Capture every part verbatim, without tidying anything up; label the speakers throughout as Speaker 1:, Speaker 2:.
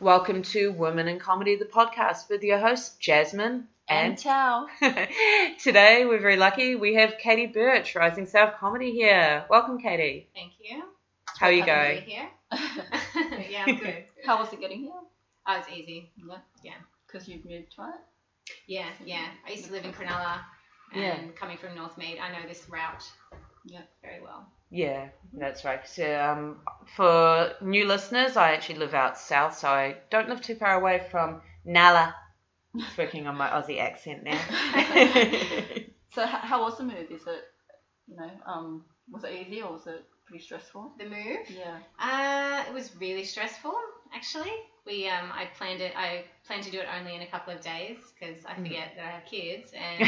Speaker 1: Welcome to Women in Comedy, the podcast, with your hosts, Jasmine and,
Speaker 2: and Tao.
Speaker 1: Today, we're very lucky. We have Katie Birch, Rising South Comedy here. Welcome, Katie.
Speaker 3: Thank you.
Speaker 1: How are you going?
Speaker 3: Here. Yeah, I'm good.
Speaker 2: How was it getting here?
Speaker 3: Oh, it's easy.
Speaker 2: Yeah.
Speaker 3: Yeah.
Speaker 2: Because you've moved, right?
Speaker 3: Yeah, yeah. I used to live in Cronulla, and
Speaker 1: Yeah.
Speaker 3: coming from Northmead, I know this route
Speaker 2: Yeah.
Speaker 3: very well.
Speaker 1: Yeah, that's right. So, um, for new listeners, I actually live out south, so I don't live too far away from Nala. Just working on my Aussie accent now.
Speaker 2: So, h- how was the move? Is it, you know, um, was it easy or was it pretty stressful?
Speaker 3: The move?
Speaker 2: Yeah.
Speaker 3: Uh, it was really stressful, actually. We, um, I planned it. I planned to do it only in a couple of days because I forget that I have kids. And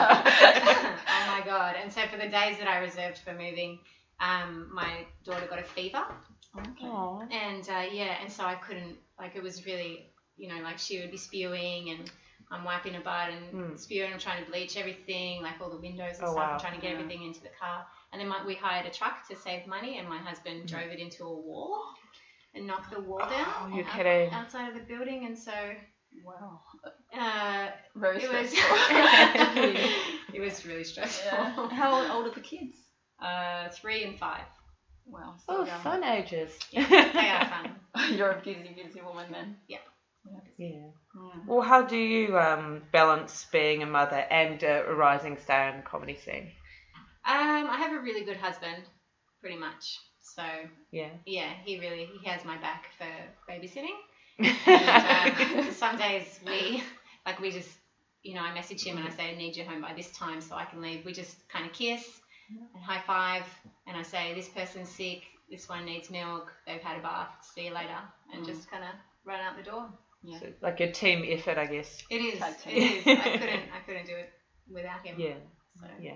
Speaker 3: oh my god! And so for the days that I reserved for moving, um, my daughter got a fever.
Speaker 2: Okay.
Speaker 1: Aww.
Speaker 3: And uh, yeah, and so I couldn't, like, it was really, you know, like she would be spewing and I'm wiping her butt and
Speaker 1: Mm.
Speaker 3: spewing. I'm trying to bleach everything, like all the windows and
Speaker 1: Oh,
Speaker 3: stuff.
Speaker 1: wow.
Speaker 3: I'm trying to get
Speaker 2: Yeah.
Speaker 3: everything into the car. And then my, we hired a truck to save money, and my husband
Speaker 1: Mm.
Speaker 3: drove it into a wall and knocked the wall
Speaker 1: Oh,
Speaker 3: down
Speaker 1: you're
Speaker 3: out-
Speaker 1: kidding.
Speaker 3: outside of the building. And so
Speaker 2: Wow.
Speaker 3: uh,
Speaker 2: Very
Speaker 3: it was
Speaker 2: stressful.
Speaker 3: it was really stressful.
Speaker 2: Yeah. How old are the kids?
Speaker 3: Uh, three and five.
Speaker 2: Wow.
Speaker 1: Oh,
Speaker 2: So young.
Speaker 1: fun ages.
Speaker 3: Yeah, they are fun.
Speaker 2: You're a busy, busy woman then.
Speaker 1: Yeah.
Speaker 2: Yeah.
Speaker 1: Well, how do you um, balance being a mother and uh, a rising star in the comedy scene?
Speaker 3: Um, I have a really good husband, pretty much. So
Speaker 1: Yeah.
Speaker 3: yeah, he really he has my back for babysitting. And, um, some days we like we just you know I message him and I say I need you home by this time so I can leave. We just kind of kiss and high five, and I say this person's sick, this one needs milk, they've had a bath, see you later, and
Speaker 2: Mm.
Speaker 3: just kind of run out the door.
Speaker 2: Yeah.
Speaker 1: So, like a team effort, I guess.
Speaker 3: It is.
Speaker 2: Tag
Speaker 3: It
Speaker 2: team.
Speaker 3: is. I couldn't. I couldn't do it without him.
Speaker 1: Yeah.
Speaker 3: So.
Speaker 1: Yeah.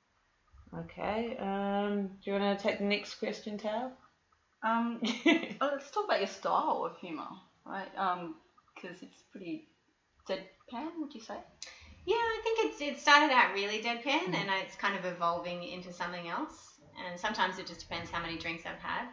Speaker 1: Okay. Um, do you want to take the next question, Tao?
Speaker 2: Um, oh, let's talk about your style of humour, right? Um, because it's pretty deadpan, would you say?
Speaker 3: Yeah, I think it's it started out really deadpan, and it's kind of evolving into something else. And sometimes it just depends how many drinks I've had.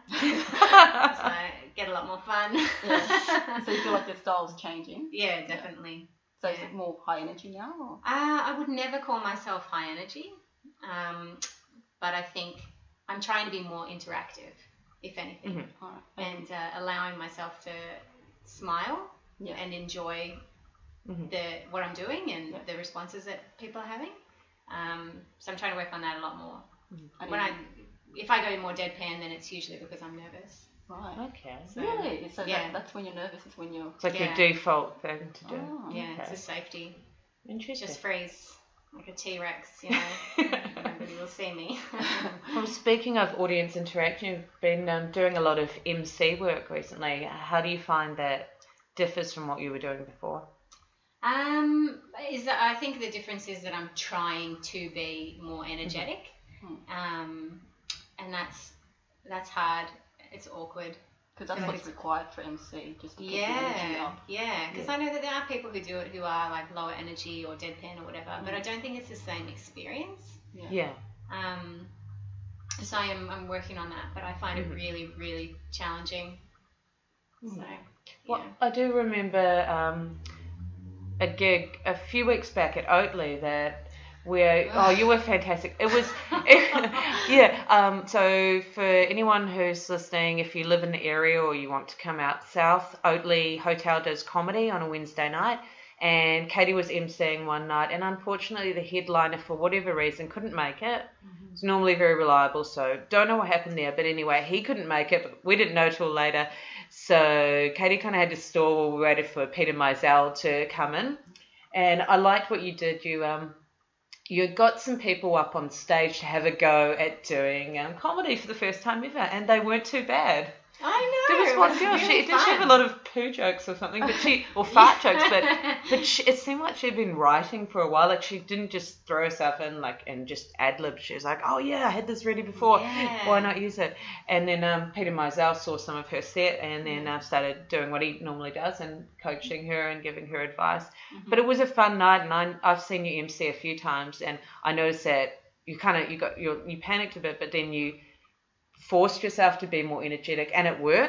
Speaker 3: So I get a lot more fun.
Speaker 2: Yeah. So you feel like your style's changing?
Speaker 3: Yeah, definitely.
Speaker 2: So is
Speaker 3: Yeah.
Speaker 2: it more high energy now? Or?
Speaker 3: Uh, I would never call myself high energy, um, but I think I'm trying to be more interactive, if anything,
Speaker 1: Mhm.
Speaker 2: All right.
Speaker 3: and uh, allowing myself to smile
Speaker 2: Yeah.
Speaker 3: and enjoy
Speaker 1: Mhm.
Speaker 3: the what I'm doing and
Speaker 2: Yeah.
Speaker 3: the responses that people are having. Um, so I'm trying to work on that a lot more.
Speaker 2: And
Speaker 3: When
Speaker 2: then-
Speaker 3: I, if I go more deadpan, then it's usually because I'm nervous.
Speaker 2: Right.
Speaker 1: Okay.
Speaker 3: So,
Speaker 2: Really? So
Speaker 3: yeah.
Speaker 2: that, that's when you're nervous, is when you're...
Speaker 1: It's like
Speaker 3: Yeah.
Speaker 1: your default thing to do.
Speaker 2: Oh,
Speaker 3: Yeah,
Speaker 1: Okay.
Speaker 3: it's a safety.
Speaker 1: Interesting.
Speaker 3: Just freeze like a T-Rex, you know. Nobody will see me.
Speaker 1: Well, speaking of audience interaction, you've been um, doing a lot of M C work recently. How do you find that differs from what you were doing before?
Speaker 3: um, is that I think the difference is that I'm trying to be more energetic,
Speaker 2: Mhm.
Speaker 3: um, and that's that's hard. It's awkward.
Speaker 2: Because that's
Speaker 3: Like
Speaker 2: what's
Speaker 3: it's-
Speaker 2: required for M C, just to keep the energy
Speaker 3: Yeah,
Speaker 2: up.
Speaker 3: yeah. Because
Speaker 2: Yeah.
Speaker 3: I know that there are people who do it who are like lower energy or deadpan or whatever, but I don't think it's the same experience.
Speaker 2: Yeah.
Speaker 1: Yeah.
Speaker 3: Um, so I am I'm working on that, but I find
Speaker 1: Mhm.
Speaker 3: it really, really challenging. So, yeah.
Speaker 1: Well, I do remember um, a gig a few weeks back at Oatly that where oh you were fantastic. It was yeah. Um, so for anyone who's listening, if you live in the area or you want to come out south, Oatly Hotel does comedy on a Wednesday night. And Katie was emceeing one night, and unfortunately the headliner, for whatever reason, couldn't make it. It's normally very reliable, so don't know what happened there. But anyway, he couldn't make it, but we didn't know till later. So Katie kind of had to stall while we waited for Peter Mizell to come in. And I liked what you did. You um, you got some people up on stage to have a go at doing um, comedy for the first time ever, and they weren't too bad.
Speaker 3: I
Speaker 1: There
Speaker 3: know.
Speaker 1: was
Speaker 3: it
Speaker 1: one
Speaker 3: was
Speaker 1: girl.
Speaker 3: really
Speaker 1: She did she have a
Speaker 3: fun.
Speaker 1: lot of poo jokes or something, but she or fart jokes, but but she, it seemed like she'd been writing for a while. Like she didn't just throw herself in like and just ad lib. She was like, oh yeah, I had this ready before.
Speaker 3: Yeah.
Speaker 1: Why not use it? And then um, Peter Mizell saw some of her set and then uh, started doing what he normally does and coaching her and giving her advice.
Speaker 3: Mm-hmm.
Speaker 1: But it was a fun night, and I, I've seen you M C a few times, and I noticed that you kind of you got you you panicked a bit, but then you forced yourself to be more energetic, and it worked.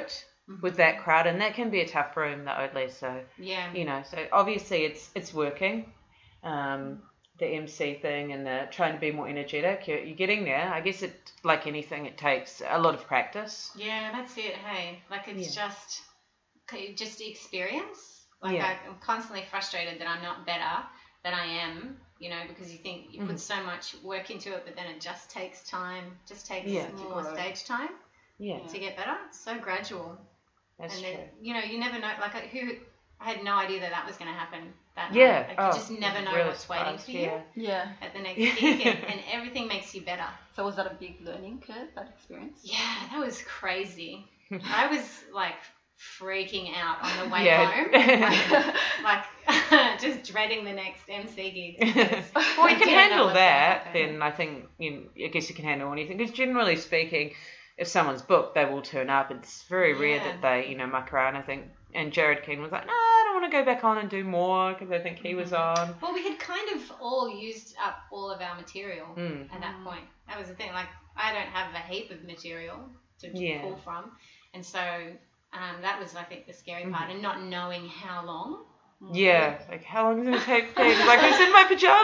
Speaker 3: Mhm.
Speaker 1: with that crowd, and that can be a tough room, the Oatly. So
Speaker 3: Yeah.
Speaker 1: you know, so obviously it's it's working. Um, the M C thing and the trying to be more energetic, you're, you're getting there. I guess it, like anything, it takes a lot of practice.
Speaker 3: Yeah, that's it. Hey, like it's
Speaker 1: Yeah.
Speaker 3: just, just experience. Like
Speaker 1: Yeah.
Speaker 3: I, I'm constantly frustrated that I'm not better than I am. You know, because you think you
Speaker 1: Mhm.
Speaker 3: put so much work into it, but then it just takes time. Just takes
Speaker 1: Yeah.
Speaker 3: more
Speaker 2: To grow.
Speaker 3: stage time
Speaker 1: Yeah,
Speaker 3: to get better. It's so gradual.
Speaker 1: that's
Speaker 3: and
Speaker 1: true.
Speaker 3: then, you know, you never know. Like I- who, I had no idea that that was going to happen. That
Speaker 1: Yeah.
Speaker 3: night. Like,
Speaker 1: oh,
Speaker 3: you just never know
Speaker 1: really
Speaker 3: what's waiting
Speaker 1: surprised,
Speaker 3: for you
Speaker 1: yeah.
Speaker 2: Yeah.
Speaker 3: at the next gig, and, and everything makes you better.
Speaker 2: So was that a big learning curve, that experience?
Speaker 3: Yeah, that was crazy. I was like freaking out on the way
Speaker 1: Yeah.
Speaker 3: home, like, like just dreading the next M C gig. because
Speaker 1: Well,
Speaker 3: I
Speaker 1: you can
Speaker 3: didn't know
Speaker 1: handle
Speaker 3: what's gonna
Speaker 1: that,
Speaker 3: happen.
Speaker 1: then I think you know, I guess you can handle anything. Because generally speaking, if someone's booked, they will turn up. It's very rare
Speaker 3: Yeah.
Speaker 1: that they, you know, muck around. I think, and Jared Keane was like, no, I don't want to go back on and do more because I think he was on.
Speaker 3: Well, we had kind of all used up all of our material
Speaker 1: Mm.
Speaker 3: at that point. That was the thing. Like, I don't have a heap of material to
Speaker 1: Yeah.
Speaker 3: pull from, and so um, that was, I think, the scary part, and not knowing how long.
Speaker 1: Yeah, like how long does it take? Please? Like I was in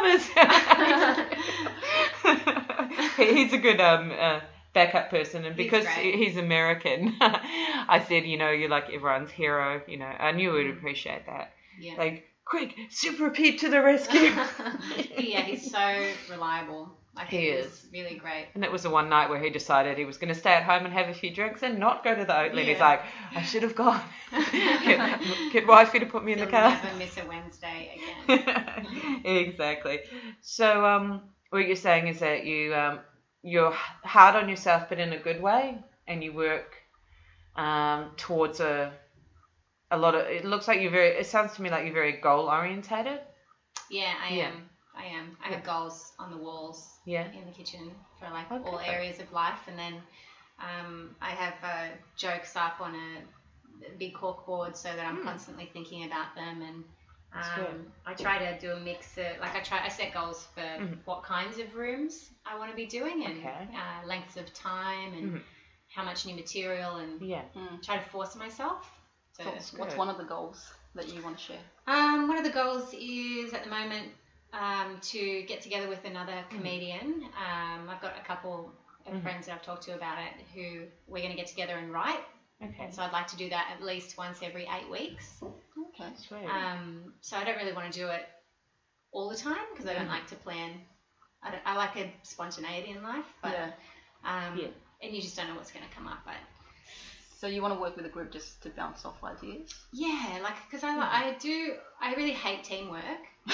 Speaker 1: my pajamas. He- he's a good um uh, backup person, and
Speaker 3: He's
Speaker 1: because
Speaker 3: great.
Speaker 1: he's American, I said, you know, you're like everyone's hero. You know, I knew we'd appreciate that.
Speaker 3: Yeah.
Speaker 1: Like, quick, Super Pete to the rescue.
Speaker 3: Yeah, he's so reliable. Like,
Speaker 1: He
Speaker 3: it was
Speaker 1: is.
Speaker 3: really great.
Speaker 1: And it was the one night where he decided he was going to stay at home and have a few drinks and not go to the Oatly. He's
Speaker 3: Yeah.
Speaker 1: like, I should have gone. get, get wifey to put me in
Speaker 3: He'll
Speaker 1: the car.
Speaker 3: never miss a Wednesday again.
Speaker 1: Exactly. So, um, what you're saying is that you um, you're hard on yourself, but in a good way, and you work um, towards a a lot of. It looks like you're very. It sounds to me like you're very goal orientated.
Speaker 3: Yeah, I
Speaker 1: Yeah.
Speaker 3: am. I am. I have goals on the walls
Speaker 1: Yeah.
Speaker 3: in the kitchen for like
Speaker 1: Okay.
Speaker 3: all areas of life, and then um, I have uh, jokes up on a big cork board so that I'm
Speaker 1: Hmm.
Speaker 3: constantly thinking about them, and
Speaker 1: That's good.
Speaker 3: um, I try to do a mix of like I try I set goals for
Speaker 1: Mhm.
Speaker 3: what kinds of rooms I want to be doing, and
Speaker 1: Okay.
Speaker 3: uh, lengths of time, and
Speaker 1: Mhm.
Speaker 3: how much new material, and
Speaker 1: Yeah.
Speaker 3: try to force myself. To,
Speaker 2: So
Speaker 1: That's
Speaker 2: what's
Speaker 1: good.
Speaker 2: one of the goals that you want to share?
Speaker 3: um, one of the goals is at the moment um, to get together with another comedian. Um, I've got a couple of
Speaker 1: Mhm.
Speaker 3: friends that I've talked to about it who we're going to get together and write.
Speaker 1: Okay.
Speaker 3: So I'd like to do that at least once every eight weeks.
Speaker 2: Okay.
Speaker 1: Sweet.
Speaker 3: Um, so I don't really want to do it all the time because I don't like to plan. I, don't, I like a spontaneity in life, but
Speaker 2: Yeah.
Speaker 3: um,
Speaker 1: Yeah.
Speaker 3: and you just don't know what's going to come up. But
Speaker 2: So you want to work with a group just to bounce off ideas?
Speaker 3: yeah, like because I, I do, I really hate teamwork.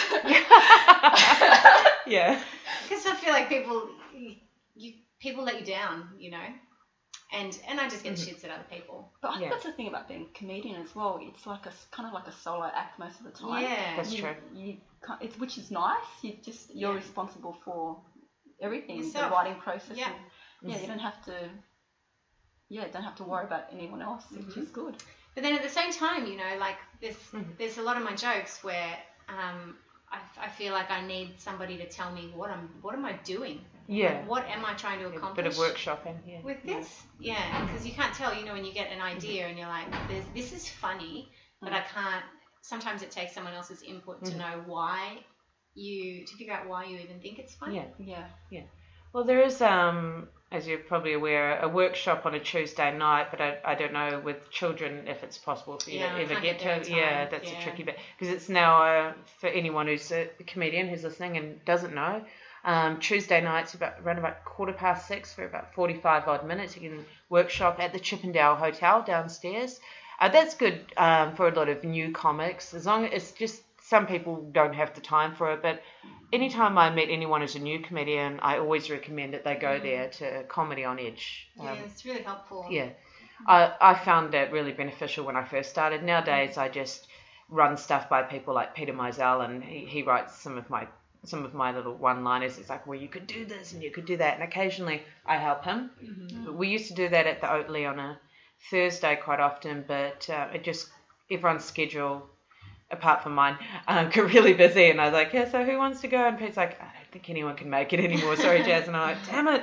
Speaker 1: Yeah.
Speaker 3: Because I feel like people, you, you people let you down, you know, and and I just get
Speaker 1: Mhm.
Speaker 3: shits at other people.
Speaker 2: But I think
Speaker 1: Yeah.
Speaker 2: that's the thing about being a comedian as well. It's like a kind of like a solo act most of the time.
Speaker 3: Yeah,
Speaker 1: That's
Speaker 2: you,
Speaker 1: true.
Speaker 2: You can't, it's which is nice. You just you're
Speaker 3: Yeah.
Speaker 2: responsible for everything,
Speaker 3: Yourself.
Speaker 2: the writing process.
Speaker 3: Yeah.
Speaker 2: And, yeah. You don't have to. Yeah, don't have to worry about anyone else, which
Speaker 3: Mhm.
Speaker 2: is good.
Speaker 3: but then at the same time, you know, like there's
Speaker 1: Mhm.
Speaker 3: there's a lot of my jokes where um I, I feel like I need somebody to tell me what I'm what am I doing?
Speaker 1: Yeah.
Speaker 3: Like, what am I trying to
Speaker 1: A
Speaker 3: accomplish?
Speaker 1: bit of workshopping. Yeah.
Speaker 3: with this, yeah, because you can't tell, you know, when you get an idea and you're like, this, this is funny, but I can't. Sometimes it takes someone else's input to
Speaker 1: Mhm.
Speaker 3: know why you to figure out why you even think it's funny.
Speaker 1: Yeah.
Speaker 2: Yeah.
Speaker 1: Well, there is, um, as you're probably aware, a workshop on a Tuesday night, but I, I don't know with children if it's possible for you
Speaker 3: Yeah,
Speaker 1: to
Speaker 3: I
Speaker 1: ever
Speaker 3: can't
Speaker 1: get
Speaker 3: get there
Speaker 1: to.
Speaker 3: in
Speaker 1: Yeah,
Speaker 3: time.
Speaker 1: that's a
Speaker 3: Yeah.
Speaker 1: tricky bit because it's now uh, for anyone who's a comedian who's listening and doesn't know. Um, Tuesday nights about around about quarter past six for about forty-five odd minutes. You can workshop at the Chippendale Hotel downstairs. Uh, that's good um, for a lot of new comics. As long as it's just some people don't have the time for it, but anytime I meet anyone who's a new comedian, I always recommend that they go there to Comedy on Edge.
Speaker 3: Yeah,
Speaker 1: Um,
Speaker 3: it's really helpful.
Speaker 1: yeah, I, I found that really beneficial when I first started. Nowadays, I just run stuff by people like Peter Mizell, and he, he writes some of my some of my little one-liners. It's like, well, you could do this and you could do that, and occasionally I help him.
Speaker 3: Mm-hmm.
Speaker 1: We used to do that at the Oatly on a Thursday quite often, but uh, it just everyone's schedule, apart from mine, um, got really busy, and I was like, yeah, so who wants to go? And Pete's like, I don't think anyone can make it anymore. Sorry, Jazz. And I'm like, damn it.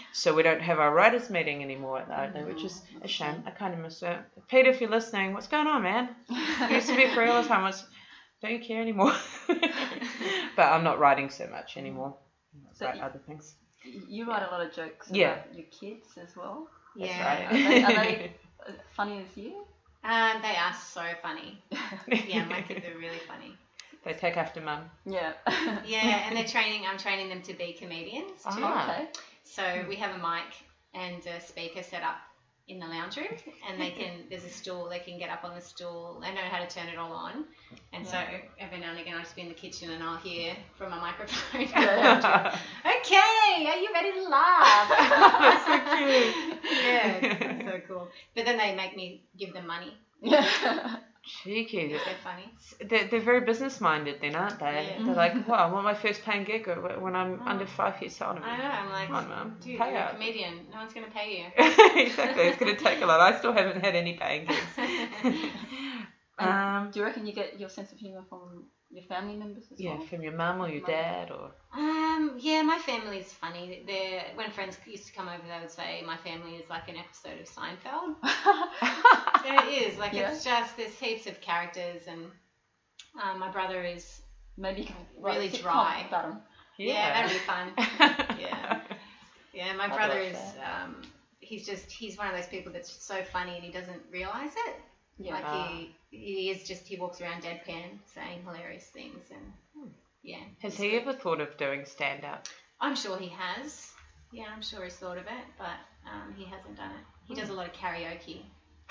Speaker 1: so we don't have our writers' meeting anymore at the Oatley, which is a shame. I kind of miss it. Peter, if you're listening, what's going on, man? You used to be free all the time. I was, don't you care anymore? But I'm not writing so much anymore. I
Speaker 2: So
Speaker 1: write
Speaker 2: you-
Speaker 1: other things.
Speaker 2: You write a lot of jokes
Speaker 1: Yeah.
Speaker 2: about your kids as well.
Speaker 1: That's
Speaker 3: Yeah.
Speaker 1: right.
Speaker 2: Are they, are they uh, funny as you?
Speaker 3: Um, they are so funny. Yeah, my kids are really funny.
Speaker 1: They take after mum.
Speaker 2: Yeah.
Speaker 3: Yeah, and they're training. I'm training them to be comedians too.
Speaker 1: Ah.
Speaker 2: Okay.
Speaker 3: So we have a mic and a speaker set up in the lounge room, and they can. There's a stool. They can get up on the stool. They know how to turn it all on, and so every now and again I'll just be in the kitchen and I'll hear from a microphone.
Speaker 2: Yeah.
Speaker 3: Okay, are you ready to laugh?
Speaker 1: That's so cute.
Speaker 3: Yeah, it's so cool. But then they make me give them money.
Speaker 1: Cheeky.
Speaker 3: Because they're funny.
Speaker 1: They're, they're very business minded then, aren't they?
Speaker 3: Yeah.
Speaker 1: They're like, well, I want my first paying gig when I'm under five years old.
Speaker 3: I know. I'm like,
Speaker 1: Come on, Mum.
Speaker 3: dude,
Speaker 1: Pay
Speaker 3: you're a
Speaker 1: up.
Speaker 3: comedian. No one's gonna pay you.
Speaker 1: Exactly. It's going to take a lot. I still haven't had any paying gigs. um,
Speaker 2: Do you reckon you get your sense of humour from your family members as
Speaker 1: yeah,
Speaker 2: well?
Speaker 1: from your mum or your dad or.
Speaker 3: Um, yeah, my family's funny. They're, when friends used to come over, they would say my family is like an episode of Seinfeld. Yeah, it is. Like,
Speaker 2: Yeah.
Speaker 3: it's just, there's heaps of characters, and um, my brother is,
Speaker 2: Maybe you can
Speaker 3: Really
Speaker 2: write a sitcom
Speaker 3: dry.
Speaker 2: about them.
Speaker 3: yeah, that'd be fun. Yeah. Yeah, my
Speaker 1: I'd
Speaker 3: brother
Speaker 1: watch
Speaker 3: is, um, he's just, he's one of those people that's so funny and he doesn't realise it.
Speaker 2: Yeah.
Speaker 3: Like,
Speaker 1: Ah.
Speaker 3: he, he is just, he walks around deadpan saying hilarious things, and yeah.
Speaker 1: Has
Speaker 3: he's
Speaker 1: he
Speaker 3: good.
Speaker 1: ever thought of doing stand up?
Speaker 3: I'm sure he has. Yeah, I'm sure he's thought of it, but um, he hasn't done it. He does a lot of karaoke.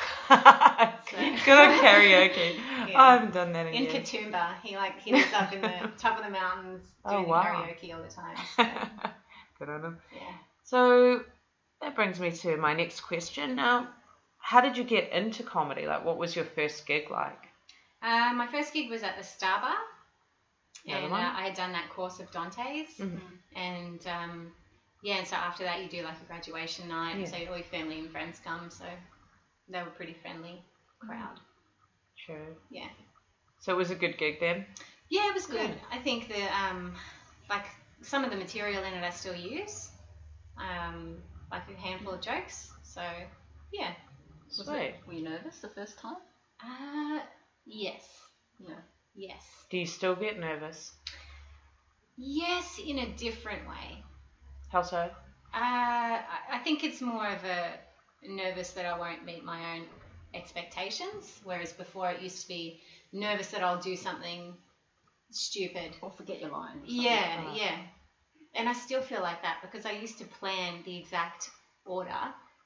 Speaker 1: Good on karaoke.
Speaker 3: Yeah.
Speaker 1: I haven't done that in,
Speaker 3: In
Speaker 1: years.
Speaker 3: Katoomba, he like he lives up in the top of the mountains
Speaker 1: Oh,
Speaker 3: doing
Speaker 1: wow.
Speaker 3: karaoke all the time. So,
Speaker 1: Good on him.
Speaker 3: yeah.
Speaker 1: So that brings me to my next question. Now, how did you get into comedy? Like, what was your first gig like?
Speaker 3: Uh, my first gig was at the Star Bar,
Speaker 1: Another
Speaker 3: and
Speaker 1: one?
Speaker 3: uh, I had done that course of Dante's,
Speaker 1: Mhm.
Speaker 3: and um, yeah, and so after that you do like a graduation night,
Speaker 1: Yeah.
Speaker 3: so all your family and friends come, so they were a pretty friendly crowd.
Speaker 1: Sure.
Speaker 3: Yeah.
Speaker 1: So it was a good gig then?
Speaker 3: Yeah, it was good. I think the um, like some of the material in it I still use, um, like a handful of jokes. So yeah.
Speaker 2: Was
Speaker 1: Sweet.
Speaker 2: it, were you nervous the first time?
Speaker 3: Uh, yes,
Speaker 2: Yeah.
Speaker 3: yes,
Speaker 1: Do you still get nervous?
Speaker 3: yes, in a different way.
Speaker 1: How so?
Speaker 3: Uh, I I think it's more of a nervous that I won't meet my own expectations, whereas before it used to be nervous that I'll do something stupid.
Speaker 2: Or forget your lines.
Speaker 3: Yeah,
Speaker 1: that.
Speaker 3: yeah. And I still feel like that because I used to plan the exact order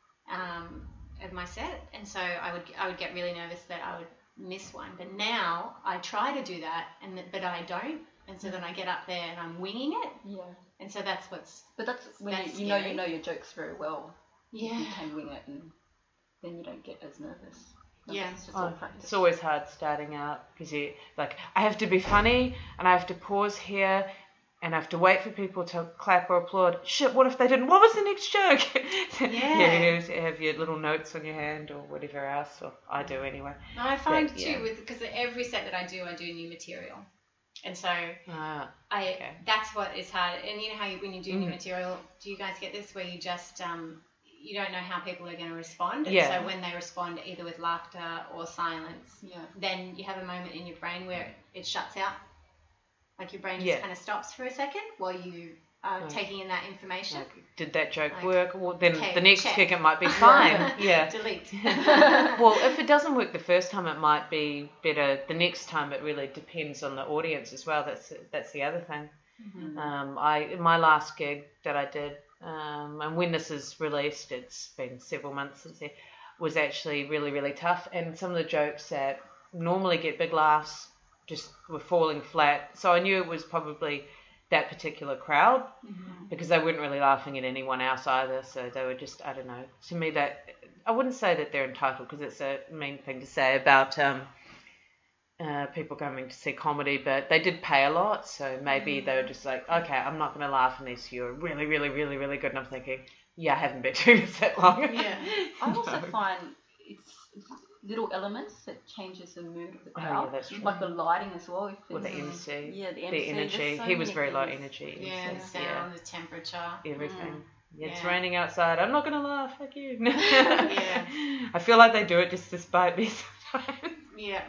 Speaker 3: um, of my set, and so I would I would get really nervous that I would miss one. But now I try to do that, and th- but I don't, and so then I get up there and I'm winging it,
Speaker 2: Yeah.
Speaker 3: and so that's what's
Speaker 2: But that's when
Speaker 3: That's
Speaker 2: you, you know
Speaker 3: scary.
Speaker 2: you know your jokes very well.
Speaker 3: yeah.
Speaker 2: You can wing it, and then you don't get as nervous. No,
Speaker 3: Yeah.
Speaker 2: It's just all
Speaker 1: Oh,
Speaker 2: practice.
Speaker 1: it's always hard starting out because you like I have to be funny and I have to pause here and I have to wait for people to clap or applaud. Shit, what if they didn't? What was the next joke?
Speaker 3: Yeah.
Speaker 1: you have your little notes on your hand or whatever else, or I do anyway.
Speaker 3: No, I find
Speaker 1: But,
Speaker 3: too
Speaker 1: yeah.
Speaker 3: with because every set that I do, I do new material, and so
Speaker 1: Ah,
Speaker 3: I
Speaker 1: Okay.
Speaker 3: that's what is hard. And you know how you, when you do new
Speaker 1: Mhm.
Speaker 3: material, do you guys get this where you just um you don't know how people are going to respond? And
Speaker 1: Yeah.
Speaker 3: so when they respond either with laughter or silence,
Speaker 2: Yeah.
Speaker 3: then you have a moment in your brain where it, it shuts out. Like your brain just
Speaker 1: Yeah.
Speaker 3: kind of stops for a second while you are
Speaker 1: Right.
Speaker 3: taking in that information.
Speaker 1: like, did that joke
Speaker 3: Like,
Speaker 1: work? Well, then
Speaker 3: okay,
Speaker 1: the next
Speaker 3: check.
Speaker 1: gig it might be fine. yeah.
Speaker 3: Delete.
Speaker 1: Well, if it doesn't work the first time, it might be better the next time. It really depends on the audience as well. That's that's the other thing.
Speaker 2: Mm-hmm.
Speaker 1: Um, I my last gig that I did, um, and when this is released, it's been several months since it was actually really really tough. And some of the jokes that normally get big laughs just were falling flat. So I knew it was probably that particular crowd because they weren't really laughing at anyone else either. So they were just, I don't know. To me, that I wouldn't say that they're entitled because it's a mean thing to say about um, uh, people coming to see comedy, but they did pay a lot. So maybe they were just like, okay, I'm not going to laugh unless you're really, really, really, really good. And I'm thinking, yeah, I haven't been doing this that long.
Speaker 3: Yeah.
Speaker 2: I also
Speaker 1: No.
Speaker 2: find it's little elements that changes the mood of the
Speaker 1: Oh, yeah,
Speaker 2: crowd.
Speaker 1: that's true.
Speaker 2: Like the lighting as well. If
Speaker 1: Or the
Speaker 2: it's-
Speaker 1: M C.
Speaker 2: Yeah, the M C.
Speaker 1: The energy.
Speaker 2: There's so
Speaker 1: He was
Speaker 2: many
Speaker 1: very low
Speaker 2: things.
Speaker 1: energy.
Speaker 3: Yeah, the
Speaker 1: Yeah.
Speaker 3: sound, the temperature.
Speaker 1: Everything. It's
Speaker 3: Yeah.
Speaker 1: raining outside. I'm not gonna laugh. Fuck you.
Speaker 3: Yeah.
Speaker 1: I feel like they do it just to spite me sometimes.
Speaker 3: Yeah.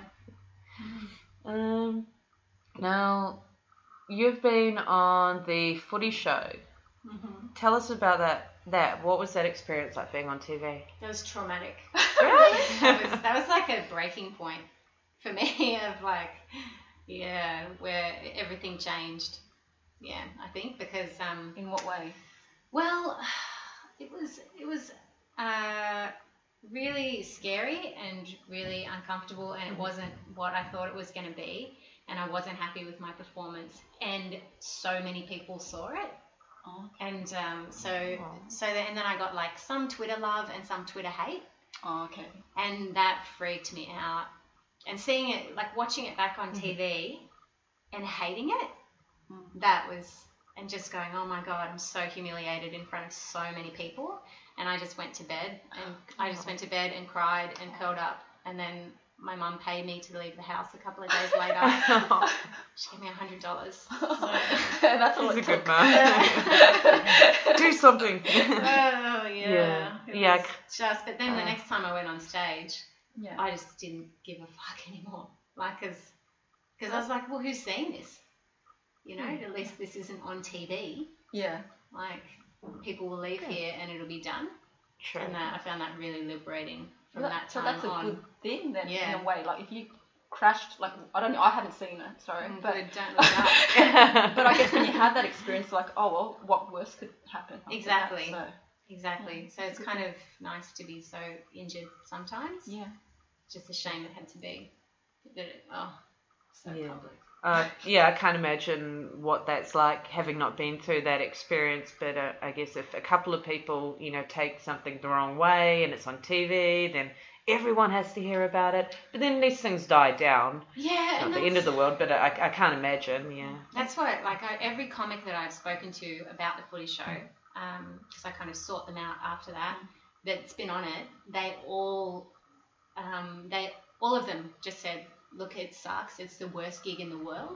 Speaker 1: Um. Now, you've been on the Footy Show.
Speaker 2: Mm-hmm.
Speaker 1: Tell us about that. That what was that experience like being on T V?
Speaker 3: That was traumatic.
Speaker 1: Really?
Speaker 3: that was that was like a breaking point for me of like, yeah, where everything changed. Yeah, I think because um,
Speaker 2: In what way?
Speaker 3: well, it was it was uh, really scary and really uncomfortable, and it wasn't what I thought it was going to be, and I wasn't happy with my performance, and so many people saw it.
Speaker 2: Oh,
Speaker 3: And um, so, so then, and then I got like some Twitter love and some Twitter hate,
Speaker 2: oh okay.
Speaker 3: and that freaked me out. And seeing it, like watching it back on T V, and hating it,
Speaker 2: Mm.
Speaker 3: that was, and just going, oh my god, I'm so humiliated in front of so many people. And I just went to bed, and I just went to bed and cried and curled up, and then my mum paid me to leave the house a couple of days later. She gave me a hundred dollars.
Speaker 2: That's all
Speaker 1: He's
Speaker 2: it
Speaker 1: a good
Speaker 2: took.
Speaker 1: man. Do something.
Speaker 3: Oh yeah,
Speaker 1: Yeah.
Speaker 3: It
Speaker 1: Yeah,
Speaker 3: was just. But then the
Speaker 1: uh,
Speaker 3: next time I went on stage,
Speaker 2: Yeah.
Speaker 3: I just didn't give a fuck anymore. Like, cause, cause I was like, well, who's seeing this? You know, at least this isn't on T V.
Speaker 2: Yeah.
Speaker 3: Like, people will leave here and it'll be done.
Speaker 1: True.
Speaker 3: And that I found that really liberating from
Speaker 2: That-
Speaker 3: that
Speaker 2: so
Speaker 3: time
Speaker 2: that's a
Speaker 3: on.
Speaker 2: good thing then,
Speaker 3: Yeah.
Speaker 2: in a way. Like if you crashed, like I don't know, I haven't seen it, sorry,
Speaker 3: Mm,
Speaker 2: but
Speaker 3: good, don't look it up.
Speaker 2: but I guess when you have that experience, like oh well, what worse could happen? after
Speaker 3: Exactly.
Speaker 2: That,
Speaker 3: Exactly. So it's kind of nice to be so injured sometimes.
Speaker 2: so, yeah.
Speaker 3: Just a shame it had to be. That it, oh, so
Speaker 1: Yeah.
Speaker 3: public.
Speaker 1: Uh, yeah, I can't imagine what that's like, having not been through that experience. But uh, I guess if a couple of people, you know, take something the wrong way and it's on T V, then everyone has to hear about it. But then these things die down.
Speaker 3: Yeah,
Speaker 1: Not
Speaker 3: and
Speaker 1: the end
Speaker 3: that's-
Speaker 1: of the world, but I, I can't imagine. Yeah.
Speaker 3: That's what, like, I, every comic that I've spoken to about the Footy Show, because I kind of sought them out after that, that's been on it, they all, um, they, all of them just said, look, it sucks. It's the worst gig in the world,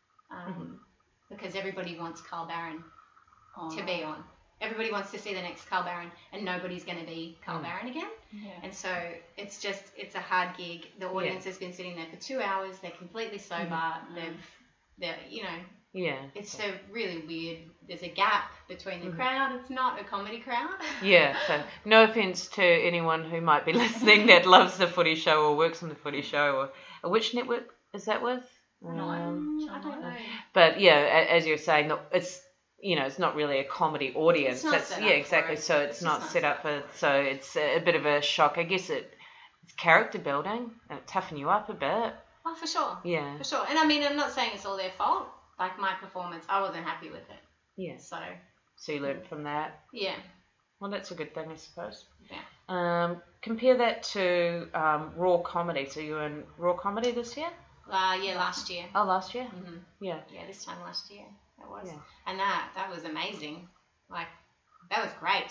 Speaker 3: um, because everybody wants Carl Barron
Speaker 2: Oh,
Speaker 3: to be on. Everybody wants to see the next Carl Barron, and nobody's going to be Carl
Speaker 1: Mm.
Speaker 3: Barron again.
Speaker 2: Yeah.
Speaker 3: And so it's just, it's a hard gig. The audience has been sitting there for two hours. They're completely sober.
Speaker 2: Mhm.
Speaker 3: They've, they're, you know,
Speaker 1: Yeah.
Speaker 3: it's a really weird, there's a gap between the
Speaker 1: Mhm.
Speaker 3: crowd. It's not a comedy crowd.
Speaker 1: Yeah, so no offence to anyone who might be listening that loves the Footy Show or works on the Footy Show, or which network is that with? Um,
Speaker 3: Mm, I don't know.
Speaker 1: but yeah, a- as you're saying, the- it's you know it's not really a comedy audience.
Speaker 3: It's not
Speaker 1: That's
Speaker 3: set
Speaker 1: yeah,
Speaker 3: up for
Speaker 1: exactly.
Speaker 3: it.
Speaker 1: So it's,
Speaker 3: It's
Speaker 1: not
Speaker 3: just
Speaker 1: set
Speaker 3: not
Speaker 1: up for. So it's a, a bit of a shock. I guess it it's character building and it toughen you up a bit.
Speaker 3: Oh, for sure.
Speaker 1: Yeah,
Speaker 3: For sure. And I mean, I'm not saying it's all their fault. Like my performance, I wasn't happy with it.
Speaker 1: yes.
Speaker 3: So,
Speaker 1: So you learned from that.
Speaker 3: yeah.
Speaker 1: Well, that's a good thing, I suppose.
Speaker 3: Yeah.
Speaker 1: Um, compare that to um, raw comedy. So you were in raw comedy this year?
Speaker 3: Uh, yeah, last year.
Speaker 1: Oh, last year?
Speaker 3: hmm
Speaker 1: Yeah.
Speaker 3: Yeah, this time last year. That was.
Speaker 1: Yeah.
Speaker 3: And that, that was amazing. Like, that was great.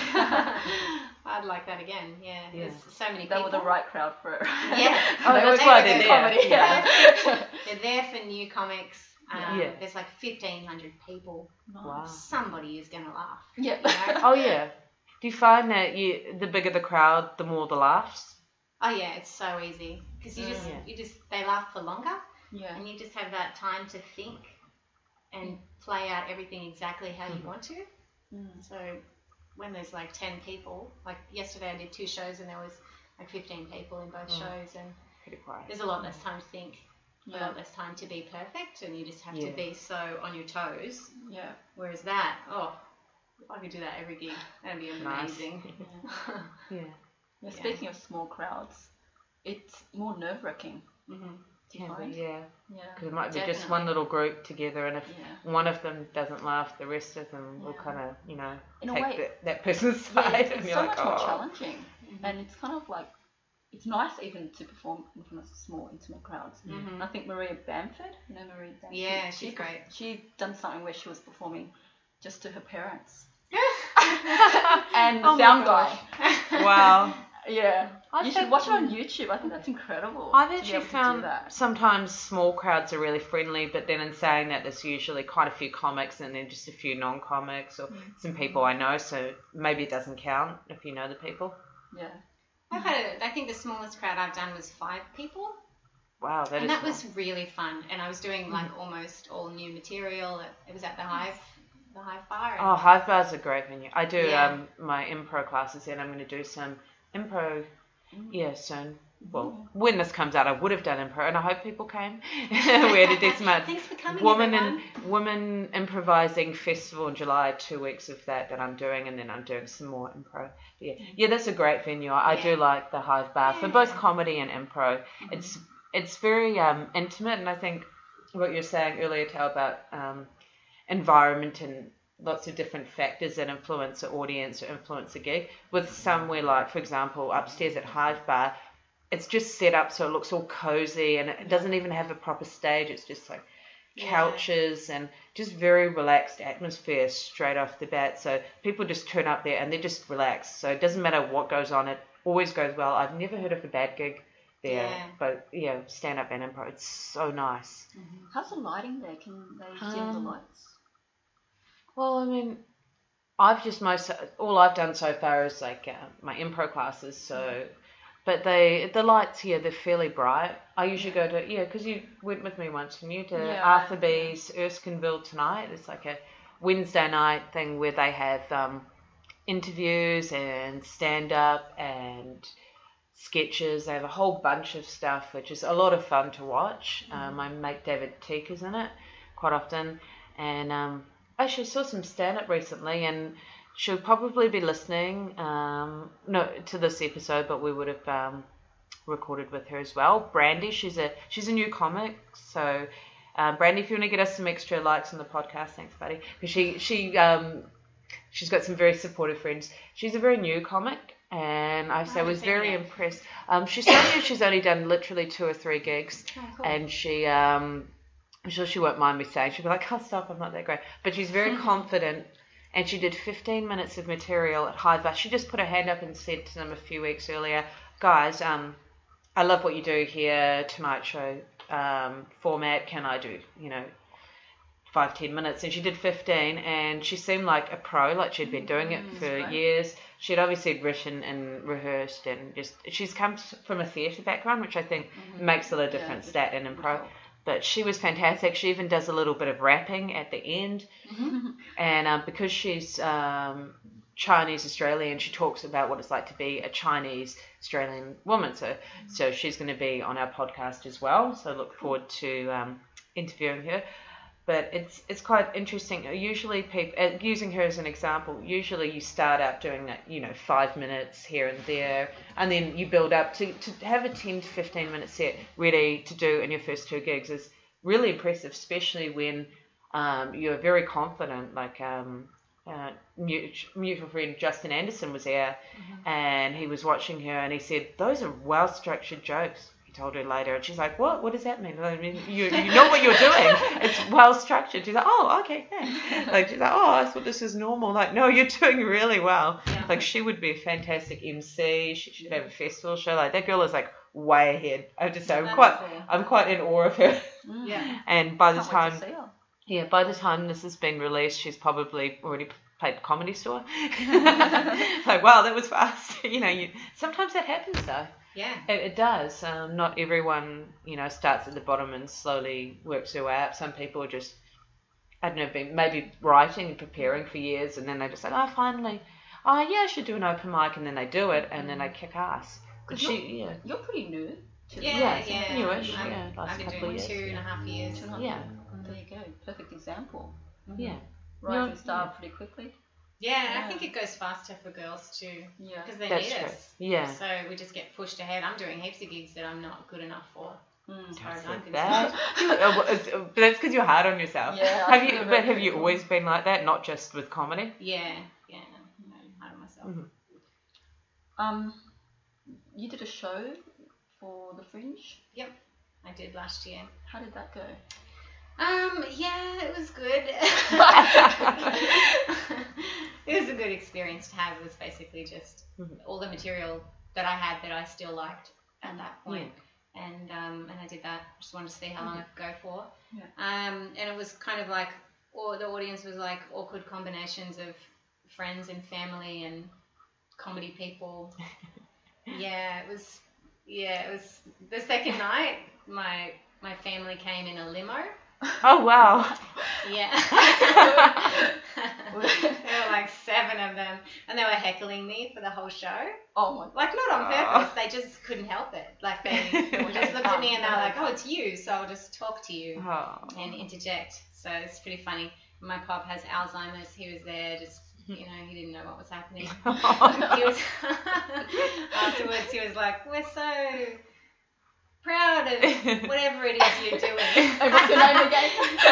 Speaker 3: I'd like that again. Yeah.
Speaker 1: Yeah.
Speaker 3: There's so many
Speaker 2: They
Speaker 3: people.
Speaker 2: were the right crowd for it.
Speaker 3: Yeah.
Speaker 1: Oh,
Speaker 2: They
Speaker 1: that's
Speaker 2: were
Speaker 1: why
Speaker 2: there
Speaker 1: they're
Speaker 2: for
Speaker 1: there.
Speaker 2: comedy.
Speaker 1: Yeah.
Speaker 3: They're there for new comics. Um,
Speaker 1: Yeah.
Speaker 3: There's like fifteen hundred people.
Speaker 1: Wow.
Speaker 3: Somebody is going to laugh.
Speaker 2: Yeah.
Speaker 3: You know?
Speaker 1: Oh, yeah. Do you find that you the bigger the crowd, the more the laughs?
Speaker 3: Oh yeah, it's so easy because you just
Speaker 1: Yeah.
Speaker 3: you just they laugh for longer,
Speaker 2: Yeah.
Speaker 3: and you just have that time to think and play out everything exactly how you
Speaker 1: Mhm.
Speaker 3: want to.
Speaker 2: Mm.
Speaker 3: So when there's like ten people, like yesterday I did two shows and there was like fifteen people in both
Speaker 1: Mm.
Speaker 3: shows, and
Speaker 1: Pretty quiet.
Speaker 3: there's a lot less time to think, a
Speaker 2: Yeah.
Speaker 3: lot less time to be perfect, and you just have
Speaker 1: Yeah.
Speaker 3: to be so on your toes.
Speaker 2: Yeah.
Speaker 3: Whereas that, oh, if I could do that every gig, that'd be
Speaker 1: Nice.
Speaker 3: amazing.
Speaker 2: Yeah.
Speaker 1: Yeah.
Speaker 2: Yeah,
Speaker 3: Yeah.
Speaker 2: speaking of small crowds, it's more nerve wracking.
Speaker 3: hmm
Speaker 2: Do you
Speaker 1: Can
Speaker 2: find?
Speaker 1: be, yeah.
Speaker 2: Yeah.
Speaker 1: Because it might be just
Speaker 3: Definitely.
Speaker 1: one little group together, and if
Speaker 2: Yeah.
Speaker 1: one of them doesn't laugh, the rest of them will
Speaker 2: Yeah.
Speaker 1: kind of, you know,
Speaker 2: In a
Speaker 1: take
Speaker 2: way-
Speaker 1: the, that person's
Speaker 2: Yeah,
Speaker 1: side,
Speaker 2: it's,
Speaker 1: and
Speaker 2: it's
Speaker 1: you're
Speaker 2: so
Speaker 1: like,
Speaker 2: much more
Speaker 1: oh.
Speaker 2: challenging,
Speaker 3: Mhm.
Speaker 2: and it's kind of like it's nice even to perform in front of small, intimate crowds.
Speaker 3: Mhm.
Speaker 2: And I think Maria Bamford, you know Maria Bamford.
Speaker 3: Yeah,
Speaker 2: she
Speaker 3: she's great.
Speaker 2: She done something where she was performing just to her parents and the
Speaker 1: Oh my
Speaker 2: sound
Speaker 1: gosh.
Speaker 2: guy.
Speaker 1: Wow.
Speaker 2: Yeah.
Speaker 1: I
Speaker 2: you
Speaker 1: think-
Speaker 2: should watch it on YouTube. I think that's incredible.
Speaker 1: I've
Speaker 2: to be
Speaker 1: actually
Speaker 2: able to do
Speaker 1: found
Speaker 2: that.
Speaker 1: sometimes small crowds are really friendly, but then in saying that, there's usually quite a few comics and then just a few non-comics or some people I know, so maybe it doesn't count if you know the people.
Speaker 2: Yeah.
Speaker 3: I've had a, I think the smallest crowd I've done was five people.
Speaker 1: Wow, that
Speaker 3: and
Speaker 1: is
Speaker 3: that
Speaker 1: small.
Speaker 3: was really fun. And I was doing like almost all new material. It was at the Hive, the Hive Bar. And
Speaker 1: Oh, Hive Bar's a great venue. I do
Speaker 3: Yeah.
Speaker 1: um my improv classes and I'm going to do some improv, yeah, soon. Well, when this comes out, I would have done improv, and I hope people came. We had a decent amount.
Speaker 3: Thanks for coming,
Speaker 1: Woman
Speaker 3: everyone.
Speaker 1: and Women Improvising Festival in July, two weeks of that that I'm doing, and then I'm doing some more improv. Yeah, yeah, that's a great venue. I
Speaker 3: Yeah.
Speaker 1: do like the Hive Bar for
Speaker 3: Yeah.
Speaker 1: both comedy and improv. It's it's very um, intimate, and I think what you're saying earlier, Tal, about um, environment and lots of different factors that influence the audience or influence the gig. With somewhere like, for example, upstairs at Hive Bar, it's just set up so it looks all cozy and it doesn't even have a proper stage. It's just like couches and just very relaxed atmosphere straight off the bat. So people just turn up there and they're just relaxed. So it doesn't matter what goes on. It always goes well. I've never heard of a bad gig there.
Speaker 3: Yeah.
Speaker 1: But, yeah, stand-up and improv. It's so nice.
Speaker 2: How's the lighting there? Can they dim the
Speaker 1: Um,
Speaker 2: lights?
Speaker 1: Well, I mean, I've just most all I've done so far is like uh, my improv classes. So, but they the lights here they're fairly bright. I usually go to yeah because you went with me once, and you to
Speaker 2: Yeah,
Speaker 1: Arthur B's Erskineville Tonight. It's like a Wednesday night thing where they have um, interviews and stand up and sketches. They have a whole bunch of stuff, which is a lot of fun to watch. Um, my mate David Teak is in it quite often, and um, actually saw some stand up recently, and she'll probably be listening um, no to this episode, but we would have um, recorded with her as well. Brandy, she's a she's a new comic, so. Um, Brandy, if you want to get us some extra likes on the podcast, thanks, buddy. Because she she um she's got some very supportive friends. She's a very new comic, and I say
Speaker 3: haven't
Speaker 1: was
Speaker 3: seen
Speaker 1: very
Speaker 3: her.
Speaker 1: impressed. Um, she's telling you she's only done literally two or three gigs,
Speaker 3: Oh, cool.
Speaker 1: and she um I'm sure she won't mind me saying she'll be like, "Oh, stop, I'm not that great," but she's very confident. And she did fifteen minutes of material at Hive Bar. She just put her hand up and said to them a few weeks earlier, "Guys, um, I love what you do here, Tonight Show um, format. Can I do, you know, five, ten minutes?" And she did fifteen, and she seemed like a pro, like she'd been doing it for
Speaker 2: great.
Speaker 1: years. She'd obviously written and rehearsed, and just she's come from a theatre background, which I think makes a lot of difference, that and improv. But she was fantastic. She even does a little bit of rapping at the end. And um, because she's um, Chinese Australian, she talks about what it's like to be a Chinese Australian woman. So so she's going to be on our podcast as well. So look forward to um, interviewing her. But it's it's quite interesting. Usually people, uh, using her as an example, usually you start out doing that, you know, five minutes here and there, and then you build up to, to have a ten to fifteen minute set ready to do in your first two gigs is really impressive, especially when um, you're very confident. Like um, uh, mut- mutual friend Justin Anderson was there, and he was watching her, and he said, "Those are well structured jokes." Told her later, and she's like, what what does that mean? I mean, you you know what you're doing. It's well structured. She's like, oh, okay, thanks. Like, she's like, oh, I thought this was normal. Like, no, you're doing really well.
Speaker 3: Yeah.
Speaker 1: Like, she would be a fantastic M C. She should have a festival show. Like, that girl is like way ahead. I have to say, I'm
Speaker 3: That's
Speaker 1: quite
Speaker 2: cool.
Speaker 1: I'm quite in awe of her.
Speaker 3: Yeah.
Speaker 1: And by the
Speaker 2: Can't wait
Speaker 1: time
Speaker 2: to see her.
Speaker 1: yeah, by the time this has been released, she's probably already played Comedy Store. Like, wow, that was fast. You know, you sometimes that happens though.
Speaker 3: Yeah.
Speaker 1: It, it does. Um, not everyone, you know, starts at the bottom and slowly works their way up. Some people are just, I don't know, been maybe writing and preparing for years, and then they just like, oh, finally, oh yeah, I should do an open mic, and then they do it, and then they kick ass. But
Speaker 2: 'Cause
Speaker 1: she, yeah,
Speaker 2: You're pretty new to
Speaker 3: Yeah,
Speaker 1: Yeah,
Speaker 3: yeah.
Speaker 1: it's newish,
Speaker 3: I'm-
Speaker 1: yeah, last
Speaker 3: I've been
Speaker 1: couple
Speaker 3: doing
Speaker 1: of
Speaker 3: two
Speaker 1: years,
Speaker 3: and a half years.
Speaker 2: Two and a half
Speaker 1: yeah,
Speaker 2: There you go. Perfect example.
Speaker 1: yeah.
Speaker 2: Rising
Speaker 1: No,
Speaker 2: star
Speaker 1: yeah.
Speaker 2: pretty quickly.
Speaker 3: Yeah, and I
Speaker 2: Yeah.
Speaker 3: think it goes faster for girls too,
Speaker 2: Yeah.
Speaker 3: because they
Speaker 1: That's
Speaker 3: need
Speaker 1: true.
Speaker 3: us.
Speaker 1: Yeah.
Speaker 3: So we just get pushed ahead. I'm doing heaps of gigs that I'm not good enough for,
Speaker 2: Mm.
Speaker 3: as far as I'm
Speaker 1: Like
Speaker 3: concerned.
Speaker 1: that. Oh, well, it's- But that's because you're hard on yourself.
Speaker 2: Yeah, I
Speaker 1: Have
Speaker 2: feel
Speaker 1: you?
Speaker 2: very
Speaker 1: But have you
Speaker 2: critical.
Speaker 1: always been like that? Not just with comedy.
Speaker 3: Yeah, yeah, no, no, I'm hard on myself.
Speaker 1: Mhm.
Speaker 2: Um, you did a show for the Fringe.
Speaker 3: Yep, I did last year.
Speaker 2: How did that go?
Speaker 3: Um, yeah, it was good. It was a good experience to have. It was basically just
Speaker 1: Mhm.
Speaker 3: all the material that I had that I still liked at that point.
Speaker 1: Yeah.
Speaker 3: And um, and I did that. Just wanted to see how long I could go for.
Speaker 2: Yeah.
Speaker 3: Um, and it was kind of like, or the audience was like awkward combinations of friends and family and comedy people. Yeah, it was. Yeah, it was the second night. My my family came in a limo.
Speaker 1: Oh wow.
Speaker 3: Yeah. There were like seven of them, and they were heckling me for the whole show.
Speaker 2: Oh my.
Speaker 3: Like not on purpose, they just couldn't help it. Like they, they just looked at me and they were like, "Oh, it's you, so I'll just talk to you
Speaker 1: Oh.
Speaker 3: and interject." So it's pretty funny. My pop has Alzheimer's. He was there, just you know, he didn't know what was happening. He was afterwards. He was like, "We're so proud of whatever it is you're doing."
Speaker 2: And what's your name again?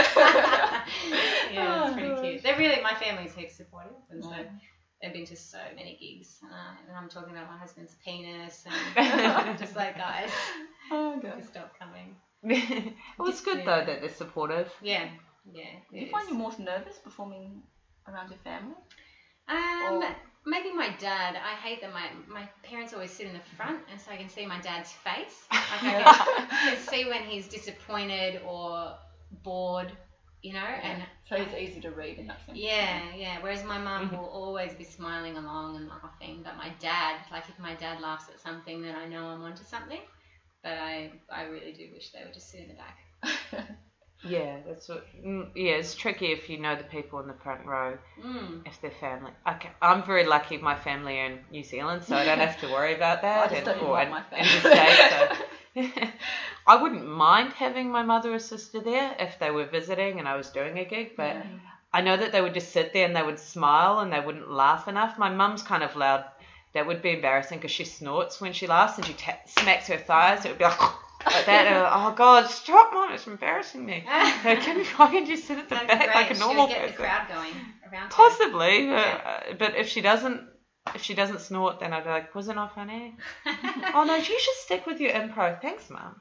Speaker 3: Yeah, it's
Speaker 2: Oh,
Speaker 3: pretty
Speaker 2: gosh.
Speaker 3: cute. They're really, my family's heaps supportive, and so
Speaker 2: Yeah.
Speaker 3: they've been to so many gigs. Uh, and I'm talking about my husband's penis, and just like, guys,
Speaker 2: Oh god.
Speaker 3: just stop coming.
Speaker 1: Well, it's good though that they're supportive.
Speaker 3: Yeah, yeah.
Speaker 2: Do
Speaker 3: it
Speaker 2: you find
Speaker 3: is.
Speaker 2: you more nervous performing around your family?
Speaker 3: Um,
Speaker 2: Or-
Speaker 3: maybe my dad. I hate that my my parents always sit in the front, and so I can see my dad's face. Like I, can, I can see when he's disappointed or bored, you know. And
Speaker 2: So it's easy to read in that sense.
Speaker 3: yeah, yeah. Whereas my mum will always be smiling along and laughing, but my dad, like if my dad laughs at something, then I know I'm onto something. But I, I really do wish they would just sit in the back.
Speaker 1: Yeah, that's what. mm, Yeah, it's tricky if you know the people in the front row,
Speaker 3: Mm.
Speaker 1: if they're family. Okay, I'm very lucky. My family are in New Zealand, so I don't have to worry about that.
Speaker 2: I just
Speaker 1: and,
Speaker 2: don't
Speaker 1: or
Speaker 2: invite
Speaker 1: in,
Speaker 2: my
Speaker 1: in the
Speaker 2: family.
Speaker 1: States, so. I wouldn't mind having my mother or sister there if they were visiting and I was doing a gig, but
Speaker 2: Yeah.
Speaker 1: I know that they would just sit there and they would smile and they wouldn't laugh enough. My mum's kind of loud. That would be embarrassing because she snorts when she laughs and she ta- smacks her thighs. It would be like, like that. And I'm like, oh God, stop, Mum! It's embarrassing me. So can you, why can't you sit at the
Speaker 3: That'd
Speaker 1: back
Speaker 3: be
Speaker 1: like
Speaker 3: great.
Speaker 1: a normal
Speaker 3: She would get
Speaker 1: person?
Speaker 3: the crowd going around her.
Speaker 1: Possibly, but,
Speaker 3: Yeah.
Speaker 1: uh, but if she doesn't, if she doesn't snort, then I'd be like, was it not funny? Oh no, you should stick with your improv. Thanks, Mum.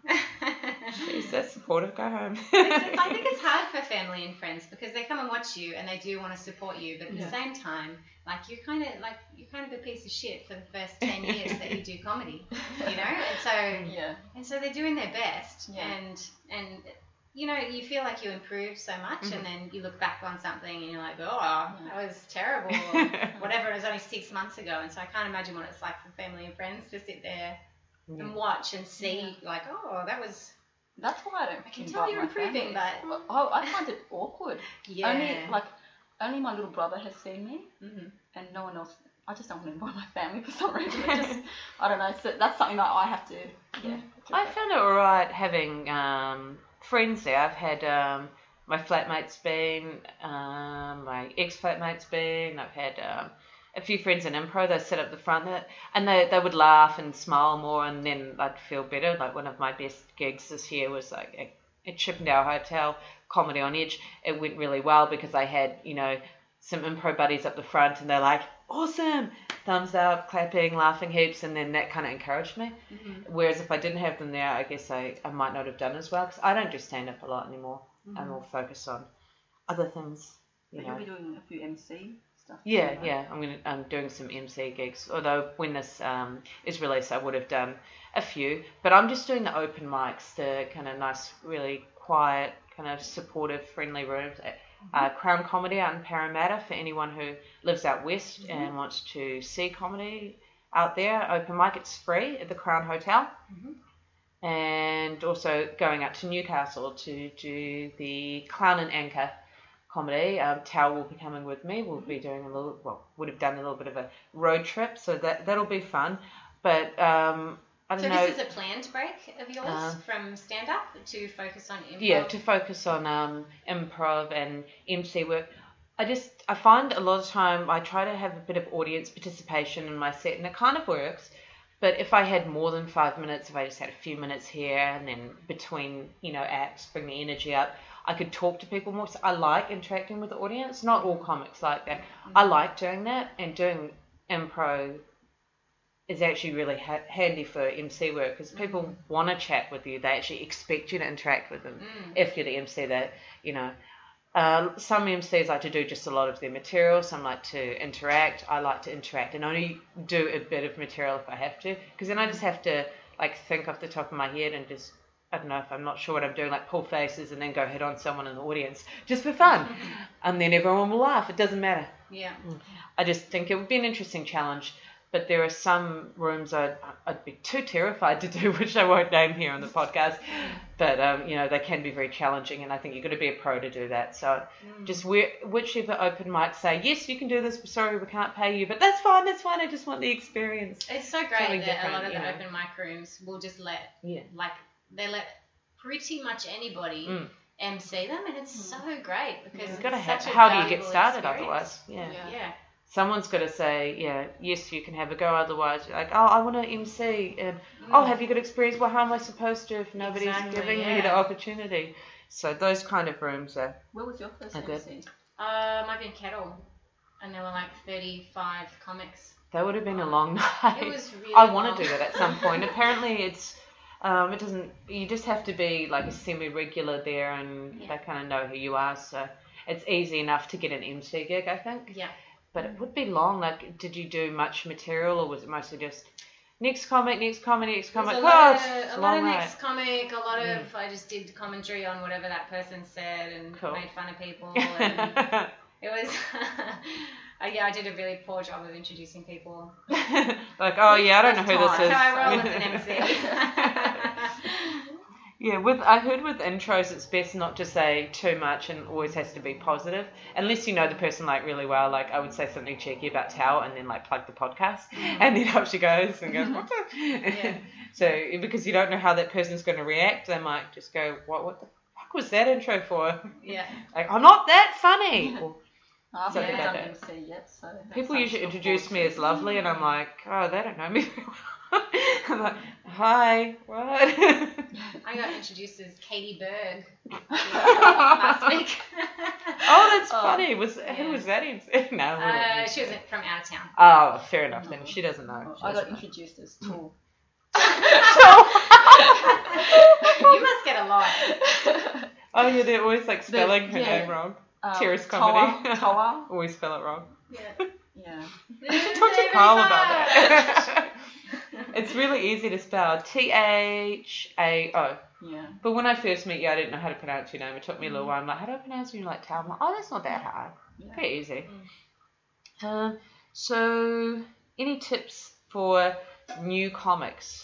Speaker 1: Jeez, that's supportive. Go home.
Speaker 3: It's- it's- I think it's hard for family and friends because they come and watch you and they do want to support you, but at
Speaker 2: Yeah.
Speaker 3: the same time, like you're kind of like you're kind of a piece of shit for the first ten years that you do comedy, you know, and so
Speaker 2: Yeah.
Speaker 3: and so they're doing their best,
Speaker 2: Yeah.
Speaker 3: and and you know you feel like you improved so much,
Speaker 1: Mhm.
Speaker 3: and then you look back on something and you're like, oh, that was terrible, or whatever. It was only six months ago, and so I can't imagine what it's like for family and friends to sit there
Speaker 1: Yeah.
Speaker 3: and watch and see, like, oh, that was.
Speaker 2: That's why I don't.
Speaker 3: I can
Speaker 2: invite
Speaker 3: tell you're
Speaker 2: my
Speaker 3: improving,
Speaker 2: family.
Speaker 3: but
Speaker 2: Oh, I find it awkward.
Speaker 3: yeah.
Speaker 2: Only like only my little brother has seen me,
Speaker 3: hmm
Speaker 2: and no one else. I just don't want to invite my family for some reason. It just I don't know. So that's something that I have to. Yeah.
Speaker 1: I found it alright having um, friends there. I've had um, my flatmate's been, um, my ex-flatmate's been, I've had um, a few friends in improv. They sit up the front there, and they, they would laugh and smile more, and then I'd feel better. Like one of my best gigs this year was like at, at Chippendale Hotel, Comedy on Edge. It went really well because I had, you know, some improv buddies up the front, and they're like, awesome, thumbs up, clapping, laughing heaps, and then that kind of encouraged me.
Speaker 3: Mm-hmm.
Speaker 1: Whereas if I didn't have them there, I guess I, I might not have done as well because I don't do stand up a lot anymore.
Speaker 3: Mm-hmm.
Speaker 1: I'm more focused on other things, you
Speaker 2: But
Speaker 1: know.
Speaker 2: you'll be doing a few M C stuff.
Speaker 1: Yeah,
Speaker 2: too, right?
Speaker 1: yeah. I'm gonna I'm doing some M C gigs. Although when this um, is released, I would have done a few. But I'm just doing the open mics, the kind of nice, really quiet, kind of supportive, friendly rooms. Uh, Crown Comedy out in Parramatta for anyone who lives out west
Speaker 2: Mm-hmm.
Speaker 1: and wants to see comedy out there. Open mic, it's free at the Crown Hotel.
Speaker 3: Mhm.
Speaker 1: And also going out to Newcastle to do the Clown and Anchor comedy. Um, Tao will be coming with me. We'll be doing a little, well, would have done a little bit of a road trip, so that, that'll be fun. But um, I don't
Speaker 3: So
Speaker 1: know.
Speaker 3: this is a planned break of yours
Speaker 1: Um,
Speaker 3: from stand-up to focus on improv?
Speaker 1: Yeah, to focus on um, improv and M C work. I just, I find a lot of time I try to have a bit of audience participation in my set, and it kind of works. But if I had more than five minutes, if I just had a few minutes here and then between, you know, acts, bring the energy up, I could talk to people more. So I like interacting with the audience. Not all comics like that. I like doing that, and doing improv is actually really ha- handy for M C work because people
Speaker 3: Mm.
Speaker 1: want to chat with you. They actually expect you to interact with them
Speaker 3: Mm.
Speaker 1: if you're the M C. That, you know, Uh, some M Cs like to do just a lot of their material. Some like to interact. I like to interact and only do a bit of material if I have to, because then I just have to like think off the top of my head and just, I don't know, if I'm not sure what I'm doing, like pull faces and then go hit on someone in the audience just for fun. And then everyone will laugh. It doesn't matter.
Speaker 3: Yeah.
Speaker 1: I just think it would be an interesting challenge. But there are some rooms I'd, I'd be too terrified to do, which I won't name here on the podcast. But, um, you know, they can be very challenging, and I think you've got to be a pro to do that. So mm. just where, whichever open mics say, yes, you can do this, sorry, we can't pay you, but that's fine, that's fine, I just want the experience.
Speaker 3: It's so great
Speaker 1: Something
Speaker 3: that a lot of
Speaker 1: you
Speaker 3: the
Speaker 1: know.
Speaker 3: open mic rooms will just let,
Speaker 1: yeah.
Speaker 3: like, they let pretty much anybody
Speaker 1: mm.
Speaker 3: M C them, and it's mm. so great because
Speaker 1: yeah.
Speaker 3: it's
Speaker 1: gotta
Speaker 3: such
Speaker 1: have,
Speaker 3: a
Speaker 1: how do you get
Speaker 3: valuable
Speaker 1: started
Speaker 3: experience.
Speaker 1: otherwise? Yeah.
Speaker 3: Yeah. yeah.
Speaker 1: Someone's got to say, yeah, yes, you can have a go. Otherwise, you're like, oh, I want to M C. And,
Speaker 3: Mm.
Speaker 1: oh, have you got experience? Well, how am I supposed to if nobody's
Speaker 3: Exactly,
Speaker 1: giving
Speaker 3: yeah.
Speaker 1: me the opportunity? So those kind of rooms are,
Speaker 2: Where was your first
Speaker 1: are good.
Speaker 2: M C?
Speaker 3: Uh, might be in Kettle, and there were like thirty-five comics.
Speaker 1: That would have been a long night.
Speaker 3: It was really
Speaker 1: I want
Speaker 3: long.
Speaker 1: to do that at some point. Apparently, it's um, it doesn't. You just have to be like a semi-regular there, and
Speaker 3: Yeah.
Speaker 1: they kind of know who you are. So it's easy enough to get an M C gig, I think.
Speaker 3: Yeah.
Speaker 1: But it would be long. Like, did you do much material, or was it mostly just next comic, next comic, next comic?
Speaker 3: There's a
Speaker 1: Oh,
Speaker 3: lot
Speaker 1: it's
Speaker 3: of,
Speaker 1: a
Speaker 3: a
Speaker 1: long
Speaker 3: lot of
Speaker 1: night.
Speaker 3: next comic, a lot of
Speaker 1: Mm.
Speaker 3: I just did commentary on whatever that person said and
Speaker 1: Cool.
Speaker 3: made fun of people. And it was, uh, yeah, I did a really poor job of introducing people.
Speaker 1: Like, oh yeah, I don't know who this
Speaker 3: That's
Speaker 1: is.
Speaker 3: how I roll as an M C.
Speaker 1: Yeah, with I heard with intros, it's best not to say too much and always has to be positive, unless you know the person like really well. Like I would say something cheeky about Tao and then like plug the podcast, and then up she goes and goes. What the?
Speaker 3: Yeah.
Speaker 1: So because you don't know how that person's going to react, they might just go, what What the fuck was that intro for?
Speaker 3: Yeah.
Speaker 1: Like, I'm not that funny. Or,
Speaker 2: I haven't
Speaker 1: Something
Speaker 2: done
Speaker 1: like that.
Speaker 2: M C yet, so that's
Speaker 1: people
Speaker 2: something
Speaker 1: usually
Speaker 2: to look
Speaker 1: introduce
Speaker 2: forward
Speaker 1: me
Speaker 2: to.
Speaker 1: as lovely, and I'm like, oh, they don't know me very well. I'm like, hi, what?
Speaker 3: I got introduced as Katie Berg last week.
Speaker 1: Oh, that's
Speaker 2: Oh,
Speaker 1: funny. Was
Speaker 3: yeah.
Speaker 1: who was that? In? No.
Speaker 3: Uh, she was from out of town.
Speaker 1: Oh, fair enough. Then she doesn't know. She
Speaker 2: I got
Speaker 1: doesn't know.
Speaker 2: introduced as Tool.
Speaker 3: You must get a lot.
Speaker 1: Oh yeah, they're always like spelling her
Speaker 2: yeah.
Speaker 1: name wrong.
Speaker 2: Um,
Speaker 1: Terrace
Speaker 2: Toa,
Speaker 1: comedy.
Speaker 2: Toa.
Speaker 1: Always spell it wrong.
Speaker 3: Yeah.
Speaker 2: Yeah.
Speaker 1: You should talk to Carl about that. It's really easy to spell. T H A O.
Speaker 2: Yeah.
Speaker 1: But when I first met you, I didn't know how to pronounce your name. It took me a little while. I'm like, how do I pronounce your name? Like, Tal. I'm like, oh, that's not that hard.
Speaker 2: Yeah.
Speaker 1: Pretty easy. Uh, so, any tips for new comics?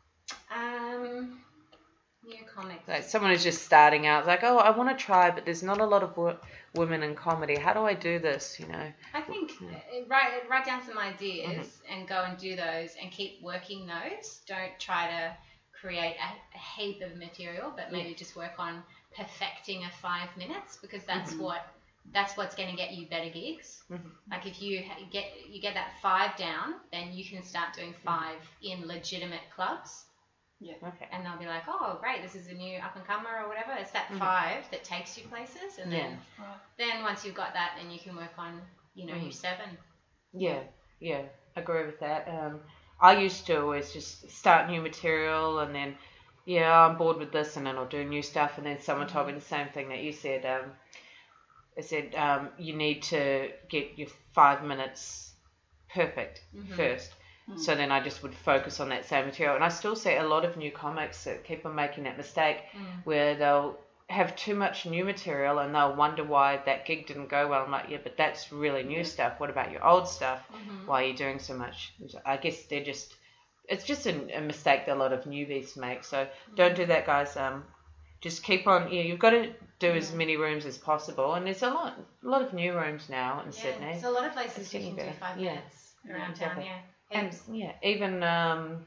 Speaker 3: Um, new comics.
Speaker 1: Like someone who's just starting out, like, oh, I want to try, but there's not a lot of wo- women in comedy. How do I do this? You know.
Speaker 3: I think uh, write write down some ideas mm-hmm. and go and do those and keep working those. Don't try to create a, a heap of material, but maybe yeah. just work on perfecting a five minutes because that's
Speaker 1: mm-hmm.
Speaker 3: what that's what's going to get you better gigs.
Speaker 1: Mm-hmm.
Speaker 3: Like if you ha- get you get that five down, then you can start doing five mm-hmm. in legitimate clubs.
Speaker 2: Yeah.
Speaker 1: Okay.
Speaker 3: And they'll be like, oh, great, this is a new up and comer or whatever. It's that
Speaker 1: mm-hmm.
Speaker 3: five that takes you places, and
Speaker 1: yeah.
Speaker 3: then then once you've got that, then you can work on you know
Speaker 1: mm-hmm.
Speaker 3: your seven.
Speaker 1: Yeah, yeah, I agree with that. Um, I used to always just start new material and then, yeah, I'm bored with this, and then I'll do new stuff. And then someone told me the same thing that you said. Um, it said um, you need to get your five minutes perfect
Speaker 3: mm-hmm.
Speaker 1: first.
Speaker 2: Mm.
Speaker 1: So then I just would focus on that same material. And I still see a lot of new comics that keep on making that mistake
Speaker 3: mm.
Speaker 1: where they'll have too much new material and they'll wonder why that gig didn't go well. I'm like, yeah, but that's really new stuff. What about your old stuff?
Speaker 3: Mm-hmm.
Speaker 1: Why are you doing so much? I guess they're just, it's just a, a mistake that a lot of newbies make. So mm-hmm. don't do that, guys. Um, just keep on, yeah, you've got to do mm-hmm. as many rooms as possible. And there's a lot, a lot of new rooms now in
Speaker 3: yeah,
Speaker 1: Sydney.
Speaker 3: There's a lot of places
Speaker 1: It's
Speaker 3: you can
Speaker 1: getting
Speaker 3: do
Speaker 1: better.
Speaker 3: five
Speaker 1: Yeah.
Speaker 3: minutes around
Speaker 1: Exactly.
Speaker 3: town, yeah.
Speaker 1: And
Speaker 3: Heaps.
Speaker 1: yeah, even um,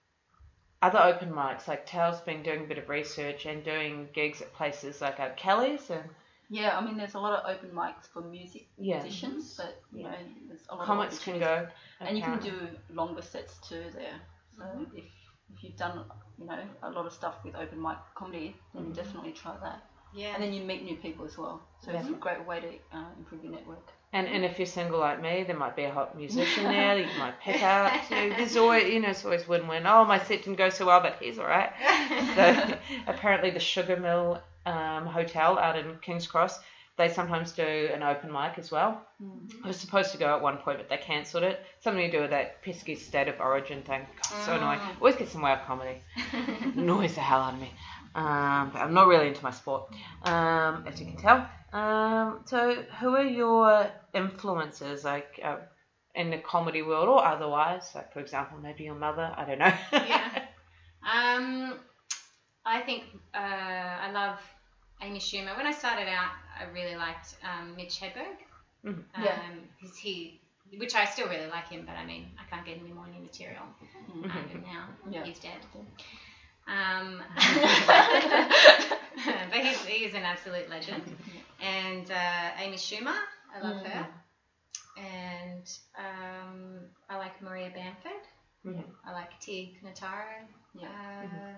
Speaker 1: other open mics, like Tal's been doing a bit of research and doing gigs at places like uh, Kelly's and
Speaker 2: Yeah, I mean, there's a lot of open mics for music
Speaker 1: yeah.
Speaker 2: musicians, but you
Speaker 1: Yeah.
Speaker 2: know, there's a lot
Speaker 1: comics
Speaker 2: of
Speaker 1: can
Speaker 2: opportunities.
Speaker 1: go.
Speaker 2: and you can
Speaker 1: apparently.
Speaker 2: do longer sets too there. So
Speaker 3: Mhm.
Speaker 2: if if you've done you know a lot of stuff with open mic comedy, then
Speaker 1: Mhm.
Speaker 2: definitely try that.
Speaker 3: Yeah.
Speaker 2: And then you meet new people as well. So it's a
Speaker 1: Yeah.
Speaker 2: great way to uh, improve your network.
Speaker 1: And and if you're single like me, there might be a hot musician there that you might pick up. So there's always, you know, it's always win-win. Oh, my set didn't go so well, but he's all right. So apparently the Sugar Mill um, Hotel out in King's Cross They sometimes do an open mic as well.
Speaker 2: Mm.
Speaker 1: I was supposed to go at one point, but they cancelled it. Something to do with that pesky State of Origin thing. God, so
Speaker 3: Oh.
Speaker 1: annoying. Always gets in the way of comedy. Annoys the hell out of me. Um, but I'm not really into my sport, um, as you can tell. Um, so who are your influences, like uh, in the comedy world or otherwise? Like, for example, maybe your mother. I don't know.
Speaker 3: Yeah. Um, I think uh, I love Amy Schumer. When I started out, I really liked um, Mitch Hedberg.
Speaker 1: Mhm.
Speaker 3: Um,
Speaker 2: Yeah.
Speaker 3: Because he, which I still really like him, but I mean, I can't get any more new material um, now.
Speaker 2: Yeah.
Speaker 3: He's dead. Um, but he's, he is an absolute legend. And uh, Amy Schumer, I love
Speaker 2: Mhm.
Speaker 3: her. And um, I like Maria Bamford.
Speaker 1: Mhm.
Speaker 3: I like Tig Notaro.
Speaker 2: Yeah.
Speaker 3: Uh,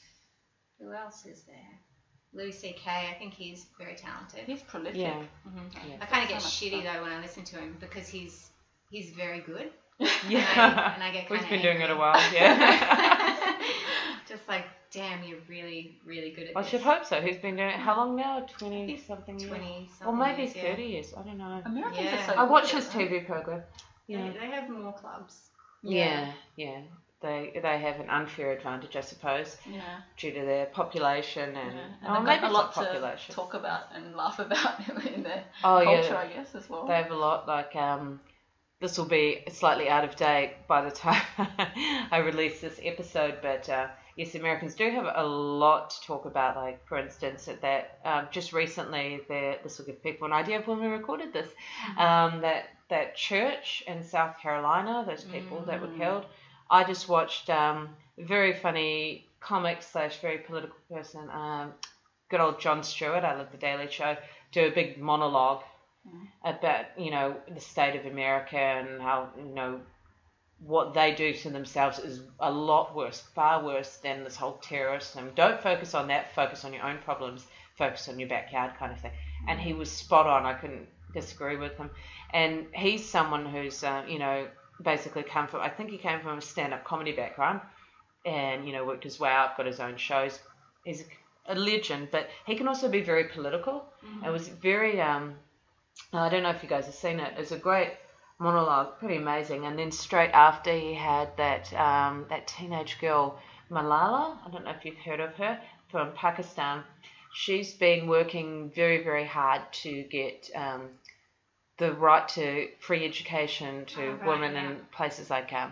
Speaker 3: Who else is there? Louis C K. I think he's very talented.
Speaker 2: He's prolific.
Speaker 1: Yeah.
Speaker 2: Mhm.
Speaker 1: Yeah.
Speaker 3: I kind of
Speaker 2: So
Speaker 3: get
Speaker 2: much
Speaker 3: shitty
Speaker 2: fun.
Speaker 3: though when I listen to him because he's he's very good.
Speaker 1: Yeah.
Speaker 3: And I, and I get
Speaker 1: We've
Speaker 3: kinda
Speaker 1: been doing it a
Speaker 3: angry.
Speaker 1: while, yeah.
Speaker 3: Just like, damn, you're really, really good at
Speaker 1: I
Speaker 3: this.
Speaker 1: should hope so. He's been doing it how long now? Twenty something years?
Speaker 3: twenty
Speaker 1: Or
Speaker 3: something
Speaker 1: maybe
Speaker 3: years, yeah.
Speaker 1: thirty years. I don't know.
Speaker 2: Americans
Speaker 3: Yeah.
Speaker 2: are so
Speaker 1: I
Speaker 2: good
Speaker 1: watch
Speaker 2: at
Speaker 1: his
Speaker 2: it,
Speaker 1: T V program. Yeah.
Speaker 3: They, they have more clubs.
Speaker 1: Yeah, yeah. They they have an unfair advantage, I suppose,
Speaker 2: Yeah.
Speaker 1: due to their population and,
Speaker 2: Yeah.
Speaker 1: oh,
Speaker 2: And they've
Speaker 1: maybe
Speaker 2: got a
Speaker 1: it's
Speaker 2: lot
Speaker 1: not
Speaker 2: to
Speaker 1: population.
Speaker 2: talk about and laugh about in their
Speaker 1: Oh
Speaker 2: culture,
Speaker 1: yeah,
Speaker 2: I guess, as well.
Speaker 1: they have a lot. Like um, this will be slightly out of date by the time I release this episode, but uh, yes, Americans do have a lot to talk about. Like for instance, at that um, just recently, there this will give people an idea of when we recorded this. Um, that that church in South Carolina, those people that were
Speaker 2: Mm.
Speaker 1: killed. I just watched um, a very funny comic slash very political person, um, good old Jon Stewart. I love The Daily Show. Do a big monologue
Speaker 2: Mm.
Speaker 1: about you know the state of America and how you know what they do to themselves is a lot worse, far worse than this whole terrorist thing. Don't focus on that. Focus on your own problems. Focus on your backyard kind of thing. And he was spot on. I couldn't disagree with him. And he's someone who's uh, you know basically come from. I think he came from a stand-up comedy background, and you know worked his way up, got his own shows. He's a legend, but he can also be very political. It was very. Um, I don't know if you guys have seen it. It's a great monologue, pretty amazing. And then straight after, he had that um, that teenage girl Malala. I don't know if you've heard of her, from Pakistan. She's been working very, very hard to get um, the right to free education to
Speaker 3: Oh, right,
Speaker 1: women
Speaker 3: yeah.
Speaker 1: in places like um,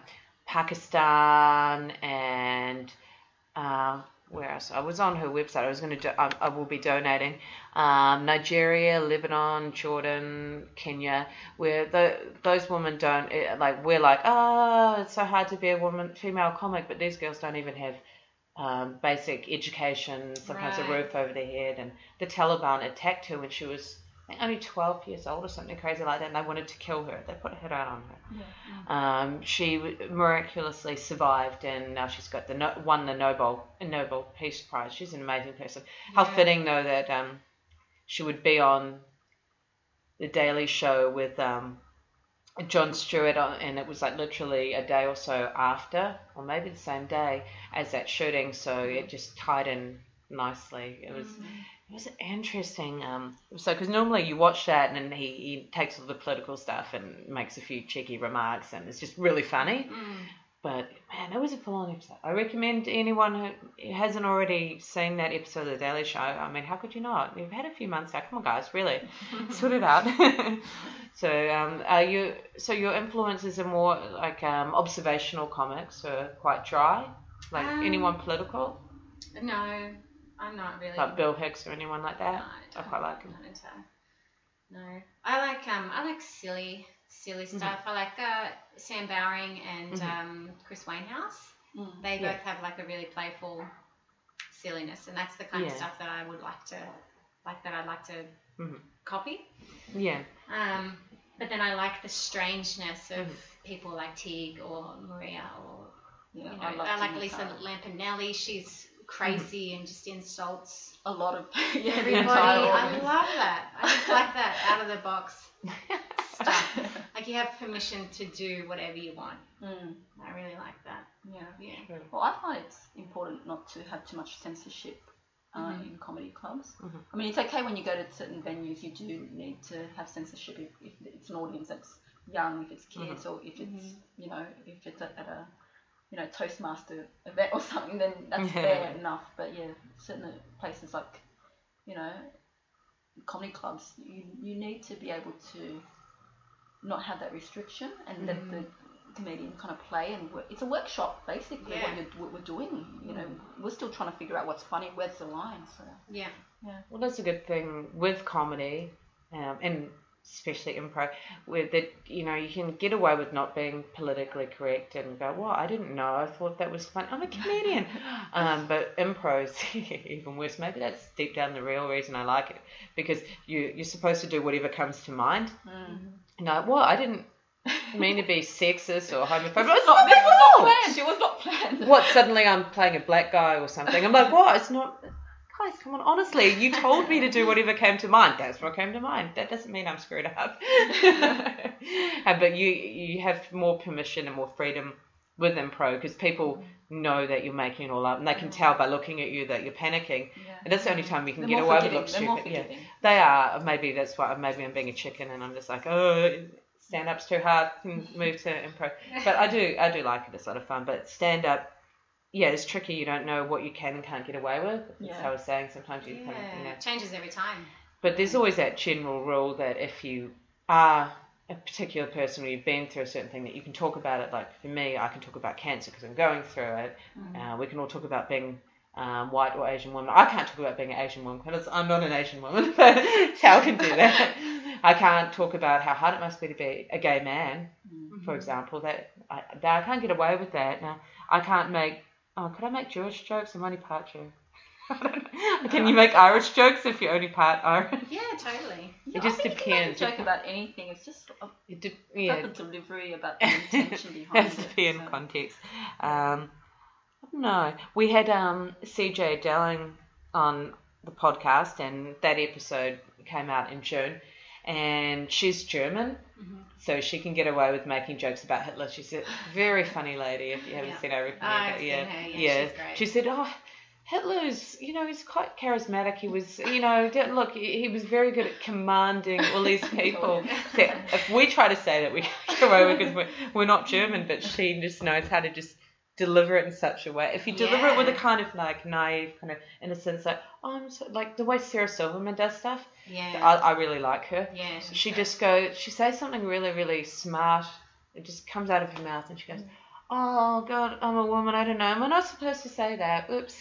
Speaker 1: Pakistan and uh, where else? I was on her website. I was going to. Do, I, I will be donating um, Nigeria, Lebanon, Jordan, Kenya, where the, those women don't eh, like. We're like, oh, it's so hard to be a woman, female comic, but these girls don't even have um, basic education, sometimes a
Speaker 3: Right.
Speaker 1: roof over their head. And the Taliban attacked her when she was I think only twelve years old or something crazy like that, and they wanted to kill her. They put a hit out on her.
Speaker 2: Yeah.
Speaker 1: Um, she miraculously survived, and now she's got the no- won the Nobel Nobel Peace Prize. She's an amazing person. How
Speaker 3: Yeah.
Speaker 1: fitting though that um, she would be on the Daily Show with um, Jon Stewart, on, and it was like literally a day or so after, or maybe the same day as that shooting. So it just tied in nicely. It was. It was interesting. Um, so because normally you watch that and then he, he takes all the political stuff and makes a few cheeky remarks, and it's just really funny.
Speaker 3: Mm.
Speaker 1: But man, it was a full-on episode. I recommend anyone who hasn't already seen that episode of The Daily Show. I mean, how could you not? You've had a few months now. Come on, guys, really sort it out. so, um, are you? So your influences are more like um, observational comics, or quite dry, like
Speaker 3: Um,
Speaker 1: anyone political,
Speaker 3: No, I'm not really.
Speaker 1: like Bill Hicks or anyone like
Speaker 3: No,
Speaker 1: that. I quite like him.
Speaker 3: Not into, no, I like um, I like silly, silly stuff. I like uh, Sam Bowring and
Speaker 1: Mhm.
Speaker 3: um, Chris Wainhouse.
Speaker 2: Mm.
Speaker 3: They
Speaker 1: Yeah.
Speaker 3: both have like a really playful silliness, and that's the kind of
Speaker 1: Yeah.
Speaker 3: stuff that I would like to, like that I'd like to
Speaker 1: Mhm.
Speaker 3: copy.
Speaker 1: Yeah.
Speaker 3: Um, but then I like the strangeness of
Speaker 1: Mhm.
Speaker 3: people like Tig or Maria or
Speaker 2: Yeah,
Speaker 3: you know,
Speaker 2: I,
Speaker 3: I,
Speaker 2: love
Speaker 3: like
Speaker 2: Tina
Speaker 3: Lisa
Speaker 2: Turner.
Speaker 3: Lampanelli. She's crazy and just insults
Speaker 2: A lot of yeah, the
Speaker 3: everybody.
Speaker 2: entire
Speaker 3: I
Speaker 2: audience.
Speaker 3: love that. I just like that out of the box stuff. Like you have permission to do whatever you want.
Speaker 2: Mm,
Speaker 3: I really like that.
Speaker 2: yeah.
Speaker 3: Yeah.
Speaker 2: Well, I find it's important not to have too much censorship uh,
Speaker 1: Mm-hmm.
Speaker 2: in comedy clubs.
Speaker 1: Mm-hmm.
Speaker 2: I mean, it's okay when you go to certain venues, you do need to have censorship if, if it's an audience that's young, if it's kids,
Speaker 1: Mm-hmm.
Speaker 2: or if it's, you know, if it's at, at a, you know, Toastmaster event or something, then that's fair enough. But yeah, certain places like, you know, comedy clubs, you, you need to be able to not have that restriction and mm. let the comedian kind of play and work. It's a workshop basically.
Speaker 3: Yeah.
Speaker 2: What, you're, what we're doing, you know, we're still trying to figure out what's funny, where's the line. So
Speaker 3: yeah,
Speaker 2: yeah.
Speaker 1: Well, that's a good thing with comedy, um, and especially improv, where that, you know, you can get away with not being politically correct and go, well, I didn't know, I thought that was fun, I'm a comedian. um, but impro's even worse. Maybe that's deep down the real reason I like it, because you, you're supposed to do whatever comes to mind.
Speaker 2: Mm.
Speaker 1: No, well, I didn't mean to be sexist or homophobic.
Speaker 2: This
Speaker 1: It's
Speaker 2: was not,
Speaker 1: not
Speaker 2: this was not
Speaker 1: at all.
Speaker 2: planned. It was not planned.
Speaker 1: What, suddenly I'm playing a black guy or something? I'm like, what? It's not... Guys, come on, honestly, you told me to do whatever came to mind. That's what came to mind. That doesn't mean I'm screwed up. uh, but you you have more permission and more freedom with improv, because people know that you're making it all up, and they can tell by looking at you that you're panicking. Yeah. And that's the only time you can
Speaker 2: They're
Speaker 1: get
Speaker 2: more
Speaker 1: away with look
Speaker 2: They're more
Speaker 1: stupid. Yeah,
Speaker 2: forgiving.
Speaker 1: they are. Maybe that's why. Maybe I'm being a chicken, and I'm just like, oh, stand up's too hard. Can move to improv. But I do, I do like it. It's a lot of fun. But stand up. Yeah, it's tricky. You don't know what you can and can't get away with. That's
Speaker 2: Yeah.
Speaker 1: how I was saying. Sometimes you
Speaker 3: yeah.
Speaker 1: kind of, you know.
Speaker 3: It changes every time.
Speaker 1: But there's always that general rule that if you are a particular person or you've been through a certain thing, that you can talk about it. Like for me, I can talk about cancer because I'm going through it. Mm-hmm. Uh, we can all talk about being um, white or Asian woman. I can't talk about being an Asian woman because I'm not an Asian woman, but Tal can do that. I can't talk about how hard it must be to be a gay man, mm-hmm. for example. That I, that I can't get away with that. Now, I can't make... Oh, could I make Jewish jokes? I'm only part Jew. Can you make Irish jokes if you're only part Irish?
Speaker 3: Yeah, totally.
Speaker 2: Yeah,
Speaker 1: It just
Speaker 2: I think
Speaker 1: depends.
Speaker 2: You can make a joke about anything. It's just a,
Speaker 1: It de-
Speaker 2: about
Speaker 1: yeah,
Speaker 2: the delivery, about the intention behind
Speaker 1: has
Speaker 2: it.
Speaker 1: to be in
Speaker 2: so.
Speaker 1: context. Um, I don't know. We had um, C J Delling on the podcast, and that episode came out in June. And she's German,
Speaker 3: mm-hmm.
Speaker 1: so she can get away with making jokes about Hitler. She's a very funny lady. If you haven't
Speaker 3: yeah.
Speaker 1: seen her,
Speaker 3: oh, I've
Speaker 1: yeah,
Speaker 3: seen her. Yeah,
Speaker 1: yeah.
Speaker 3: She's great.
Speaker 1: She said, "Oh, Hitler's, you know, he's quite charismatic. He was, you know, look, he was very good at commanding all these people." So if we try to say that, we get away with, because we're, we're not German, but she just knows how to just deliver it in such a way. If you deliver
Speaker 3: yeah.
Speaker 1: it with a kind of like naive kind of innocence, like, oh, I'm so, like the way Sarah Silverman does stuff.
Speaker 3: Yeah.
Speaker 1: I, I really like her.
Speaker 3: Yeah.
Speaker 1: She
Speaker 3: great.
Speaker 1: just goes, she says something really, really smart. It just comes out of her mouth, and she goes, "Oh God, I'm a woman. I don't know. Am I not supposed to say that? Oops."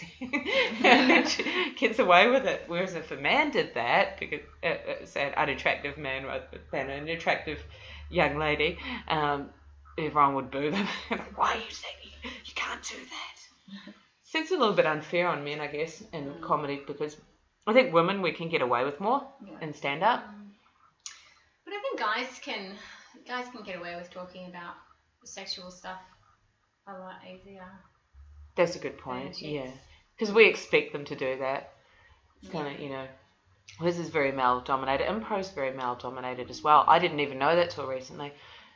Speaker 1: And then she gets away with it. Whereas if a man did that, because uh, uh, say an unattractive man rather than an attractive young lady, um, everyone would boo them. Why are you saying you can't do that? Seems a little bit unfair on men, I guess, in mm. comedy, because I think women, we can get away with more yeah. in stand up.
Speaker 3: But I think guys can guys can get away with talking about sexual stuff a lot easier.
Speaker 1: That's a good point. Yeah, because we expect them to do that. It's kind of, you know, this is very male dominated. Impro's very male dominated as well. I didn't even know that till recently.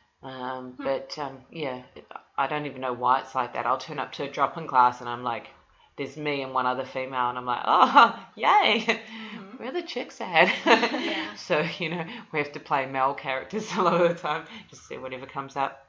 Speaker 1: Um, hmm. But um, yeah, I don't even know why it's like that. I'll turn up to a drop-in class and I'm like, there's me and one other female, and I'm like, oh, yay, mm-hmm. where are the chicks at?
Speaker 3: Yeah.
Speaker 1: So, you know, we have to play male characters a lot of the time, just see whatever comes up.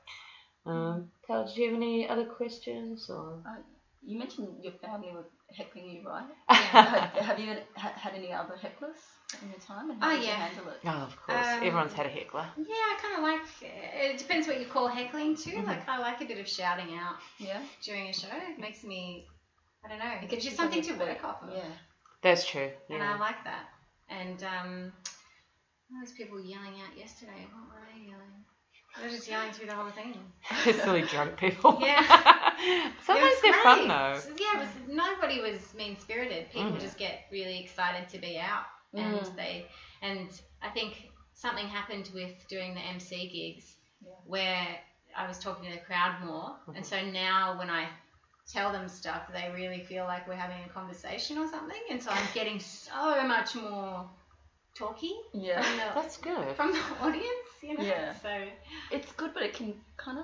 Speaker 1: Um, Cal, did you have any other questions? Or?
Speaker 2: Uh, you mentioned your family were heckling you, right? Yeah. have, have you had, had any other hecklers in your time? And how
Speaker 3: oh,
Speaker 2: did
Speaker 3: yeah.
Speaker 2: you handle it?
Speaker 1: Oh, of course.
Speaker 3: Um,
Speaker 1: Everyone's had a heckler.
Speaker 3: Yeah, I kind of like, it depends what you call heckling too. Mm-hmm. Like, I like a bit of shouting out
Speaker 2: yeah.
Speaker 3: during a show. It makes me, I don't know, it
Speaker 2: It
Speaker 3: gives
Speaker 2: gets
Speaker 3: you
Speaker 2: you
Speaker 3: something to
Speaker 2: something
Speaker 3: work
Speaker 2: to-
Speaker 3: off of.
Speaker 2: Yeah.
Speaker 1: That's true.
Speaker 3: And
Speaker 1: Yeah.
Speaker 3: I like that. And um, those people yelling out yesterday, what were they yelling? They were just yelling through the whole thing.
Speaker 1: Silly drunk people.
Speaker 3: Yeah.
Speaker 1: Sometimes
Speaker 3: It was
Speaker 1: they're
Speaker 3: great.
Speaker 1: fun though.
Speaker 3: Yeah, it was, nobody was mean-spirited. People
Speaker 1: Mm.
Speaker 3: just get really excited to be out. And
Speaker 2: Mm.
Speaker 3: they, and I think something happened with doing the M C gigs
Speaker 2: Yeah.
Speaker 3: where I was talking to the crowd more.
Speaker 1: Mm-hmm.
Speaker 3: And so now when I tell them stuff, they really feel like we're having a conversation or something. And so I'm getting so much more talky
Speaker 2: Yeah.
Speaker 3: from, the,
Speaker 1: That's good.
Speaker 3: from the audience, you know.
Speaker 2: Yeah.
Speaker 3: So
Speaker 2: It's good, but it can kind of like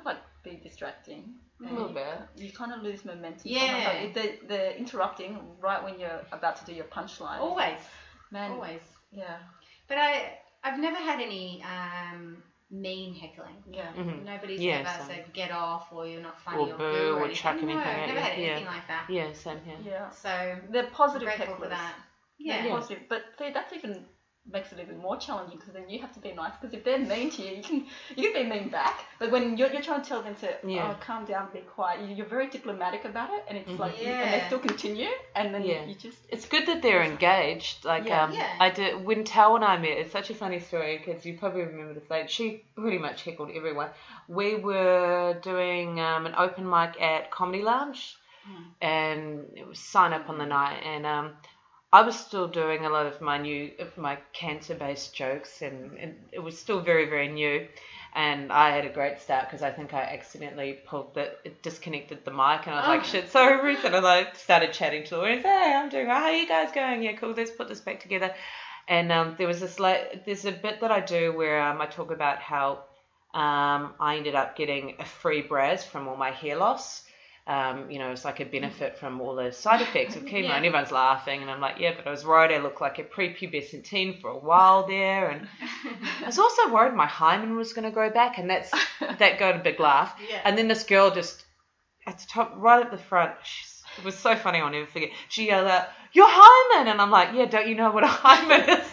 Speaker 2: be distracting.
Speaker 1: A little bit.
Speaker 2: You kind of lose momentum.
Speaker 3: Yeah.
Speaker 2: Sometimes, like, if they, they're interrupting right when you're about to do your punchline.
Speaker 3: Always.
Speaker 2: Man,
Speaker 3: Always.
Speaker 2: Yeah.
Speaker 3: But I, I've never had any um, mean heckling.
Speaker 2: Yeah.
Speaker 1: Mhm.
Speaker 3: Nobody's
Speaker 1: Yeah,
Speaker 3: ever
Speaker 1: same.
Speaker 3: said get off or you're not funny
Speaker 1: Or
Speaker 3: or,
Speaker 1: boo
Speaker 3: boo or,
Speaker 1: or
Speaker 3: anything.
Speaker 1: chuck
Speaker 3: No,
Speaker 1: anything
Speaker 3: I've
Speaker 1: at
Speaker 3: never
Speaker 1: you.
Speaker 3: had
Speaker 1: Yeah.
Speaker 3: anything like that.
Speaker 1: Yeah, same here.
Speaker 2: Yeah.
Speaker 3: So
Speaker 2: They're positive
Speaker 3: grateful
Speaker 2: hecklers.
Speaker 3: for that.
Speaker 2: They're
Speaker 3: Yeah.
Speaker 2: positive, but see, that's even makes it even more challenging because then you have to be nice. Because if they're mean to you, you can you can be mean back. But when you're, you're trying to tell them to
Speaker 1: Yeah.
Speaker 2: oh, calm down, be quiet, you- you're very diplomatic about it, and it's
Speaker 1: Mhm.
Speaker 2: like, you- and
Speaker 3: Yeah.
Speaker 2: they still continue, and then
Speaker 1: Yeah.
Speaker 2: you just
Speaker 1: It's good that they're engaged. Like,
Speaker 2: Yeah.
Speaker 1: um,
Speaker 3: Yeah.
Speaker 1: I did when Tal and I met. It's such a funny story because you probably remember this. Like, she pretty much heckled everyone. We were doing um, an open mic at Comedy Lounge,
Speaker 2: Mm.
Speaker 1: and it was sign up on the night, and um, I was still doing a lot of my new, of my cancer-based jokes, and, and it was still very, very new. And I had a great start because I think I accidentally pulled the, it disconnected the mic, and I was like,
Speaker 3: Oh.
Speaker 1: shit, sorry, Ruth. And I started chatting to the audience. Hey, I'm doing, how are you guys going? Yeah, cool. Let's put this back together. And um, there was this, like, there's a bit that I do where um, I talk about how um, I ended up getting a free Braz from all my hair loss. Um, you know, it's like a benefit from all the side effects of chemo,
Speaker 3: Yeah.
Speaker 1: and everyone's laughing, and I'm like, yeah, but I was worried I looked like a prepubescent teen for a while there, and I was also worried my hymen was going to grow back, and that's that got a big laugh.
Speaker 3: Yeah.
Speaker 1: And then this girl just at the top, right at the front, she's, it was so funny, I'll never forget. She yelled out, "Your hymen!" And I'm like, yeah, don't you know what a hymen is?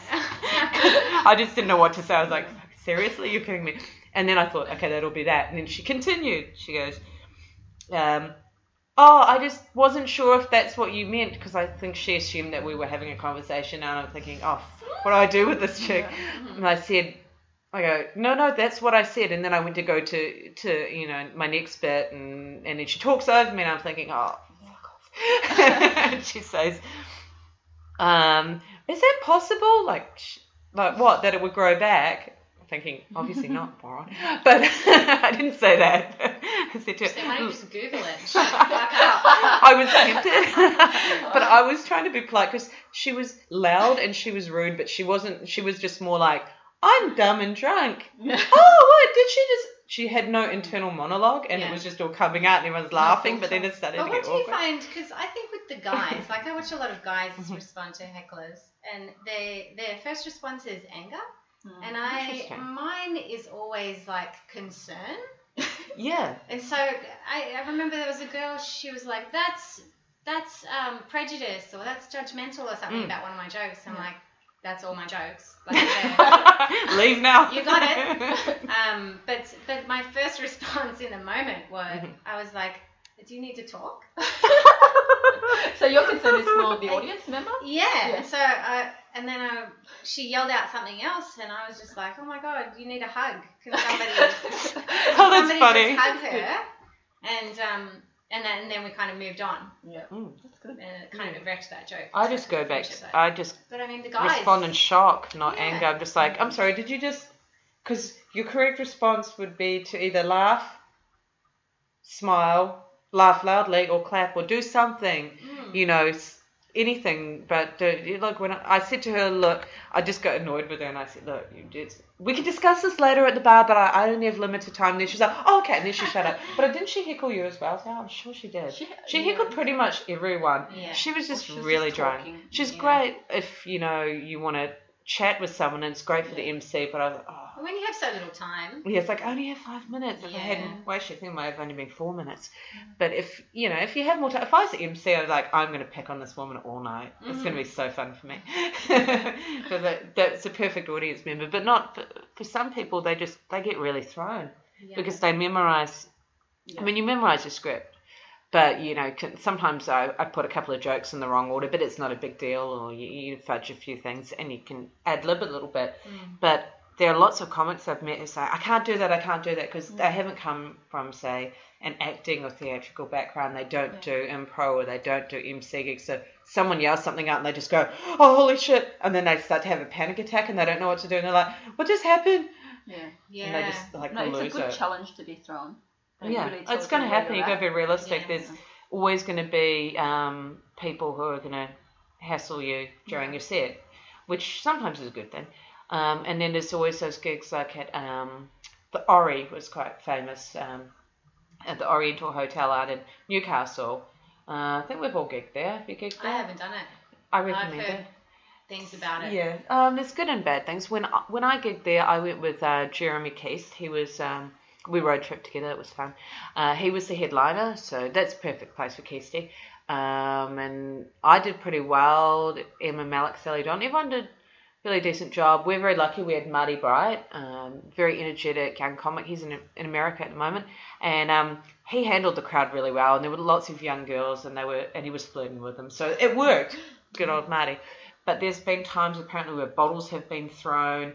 Speaker 1: I just didn't know what to say. I was like, seriously, you're kidding me? And then I thought, okay, that'll be that. And then she continued. She goes, um, oh, I just wasn't sure if that's what you meant, because I think she assumed that we were having a conversation, and I'm thinking, oh, what do I do with this chick? And I said, I go, no, no, that's what I said. And then I went to go to, to you know, my next bit, and, and then she talks over me, and I'm thinking, oh, fuck off. And she says, um, is that possible? Like, sh- like what, that it would grow back? Thinking, obviously not, moron. But I didn't say that. I said to her,
Speaker 3: So why don't you just Google it? Shut the fuck up.
Speaker 1: I was tempted, but I was trying to be polite because she was loud and she was rude, but she wasn't. She was just more like, I'm dumb and drunk. Oh, what? Did she just... She had no internal monologue, and
Speaker 3: Yeah.
Speaker 1: it was just all coming out, and everyone's laughing, but then it started
Speaker 3: But
Speaker 1: to
Speaker 3: what
Speaker 1: get
Speaker 3: do you
Speaker 1: awkward.
Speaker 3: find? Because I think with the guys, like I watch a lot of guys
Speaker 1: Mhm.
Speaker 3: respond to hecklers, and they their first response is anger,
Speaker 2: Mm.
Speaker 3: and I
Speaker 1: Interesting.
Speaker 3: mine is always like concern.
Speaker 1: Yeah.
Speaker 3: And so I, I remember there was a girl. She was like, "That's that's um, prejudice, or that's judgmental, or something
Speaker 1: Mm.
Speaker 3: about one of my jokes." I'm
Speaker 2: Yeah.
Speaker 3: like, "That's all my jokes." Like, they're-
Speaker 1: Leave now.
Speaker 3: You got it. Um, but but my first response in the moment was,
Speaker 1: Mhm.
Speaker 3: I was like, "Do you need to talk?"
Speaker 2: So your concern is for the audience member?
Speaker 3: Yeah.
Speaker 2: Yeah.
Speaker 3: So uh, and then I, she yelled out something else, and I was just like, "Oh my god, you need a hug. Can somebody, can
Speaker 1: Oh, that's
Speaker 3: somebody
Speaker 1: funny.
Speaker 3: just hug her?" And um and then and then we kind of moved on,
Speaker 2: Yeah.
Speaker 1: Mm.
Speaker 2: That's good.
Speaker 3: and it kind of wrecked that joke.
Speaker 1: I just go back.
Speaker 3: Finish it, but-
Speaker 1: I just
Speaker 3: But I mean, the guys.
Speaker 1: respond in shock, not
Speaker 3: Yeah.
Speaker 1: anger. I'm just like, I'm sorry, did you just... Because your correct response would be to either laugh, smile, laugh loudly, or clap, or do something,
Speaker 3: Mm.
Speaker 1: you know, s- anything. But do, look, when I, I said to her, look, I just got annoyed with her, and I said, look, you did... we can discuss this later at the bar, but I, I only have limited time. And then she's like, oh, okay, and then she shut up. But didn't she heckle you as well? I was like, oh, I'm sure she did.
Speaker 2: She-
Speaker 1: She
Speaker 2: yeah.
Speaker 1: heckled pretty much everyone.
Speaker 3: Yeah.
Speaker 1: She was just
Speaker 2: Well, she was
Speaker 1: really
Speaker 2: just
Speaker 1: drunk.
Speaker 2: talking.
Speaker 1: She's
Speaker 3: Yeah.
Speaker 1: great if, you know, you want to chat with someone, and it's great for the
Speaker 2: Yeah.
Speaker 1: M C, but I was like, oh.
Speaker 3: When you have so little time.
Speaker 1: Yeah, it's like, I only have five minutes. If I
Speaker 3: Yeah.
Speaker 1: hadn't, well, actually, I think it might have only been four minutes. But if, you know, if you have more time, if I was the M C, I was like, I'm going to pick on this woman all night. It's
Speaker 3: Mhm.
Speaker 1: going to be so fun for me. Because that, that's a perfect audience member. But not, for, for some people, they just, they get really thrown.
Speaker 3: Yeah.
Speaker 1: Because they memorize, I mean, you memorize your script. But, you know, can, sometimes I, I put a couple of jokes in the wrong order, but it's not a big deal, or you, you fudge a few things, and you can ad-lib a little bit.
Speaker 3: Mm.
Speaker 1: But there are lots of comics I've met who say, I can't do that, I can't do that, because
Speaker 2: Mm.
Speaker 1: they haven't come from, say, an acting or theatrical background. They don't
Speaker 2: Yeah.
Speaker 1: do improv, or they don't do M C gigs. So someone yells something out, and they just go, oh, holy shit, and then they start to have a panic attack, and they don't know what to do, and they're like, what just happened?
Speaker 2: Yeah.
Speaker 3: Yeah.
Speaker 1: And they just, like,
Speaker 2: No, it's
Speaker 1: lose
Speaker 2: a good
Speaker 1: it.
Speaker 2: challenge to be thrown. And it
Speaker 1: Yeah,
Speaker 2: really
Speaker 1: it's
Speaker 2: tells
Speaker 1: going to
Speaker 2: you where
Speaker 1: happen.
Speaker 2: you're
Speaker 1: You've got to
Speaker 2: at.
Speaker 1: be realistic.
Speaker 3: Yeah.
Speaker 1: There's always going to be um, people who are going to hassle you during
Speaker 2: Yeah.
Speaker 1: your set, which sometimes is a good thing. Um, and then there's always those gigs like at um, the Ori was quite famous. Um, at the Oriental Hotel out in Newcastle. Uh, I think we've all gigged there. Have you gigged there?
Speaker 3: I haven't done it.
Speaker 1: I
Speaker 3: I've
Speaker 1: recommend
Speaker 3: heard
Speaker 1: it.
Speaker 3: things about it.
Speaker 1: Yeah, um, there's good and bad things. When I, when I gigged there, I went with uh, Jeremy Keith. He was um, we road trip together. It was fun. Uh, he was the headliner, so that's a perfect place for Kirsty. Um, and I did pretty well. Emma Malik, Sally Don, everyone did a really decent job. We're very lucky. We had Marty Bright, um, very energetic young comic. He's in in America at the moment, and um, he handled the crowd really well. And there were lots of young girls, and they were and he was flirting with them, so it worked. Good old Marty. But there's been times apparently where bottles have been thrown.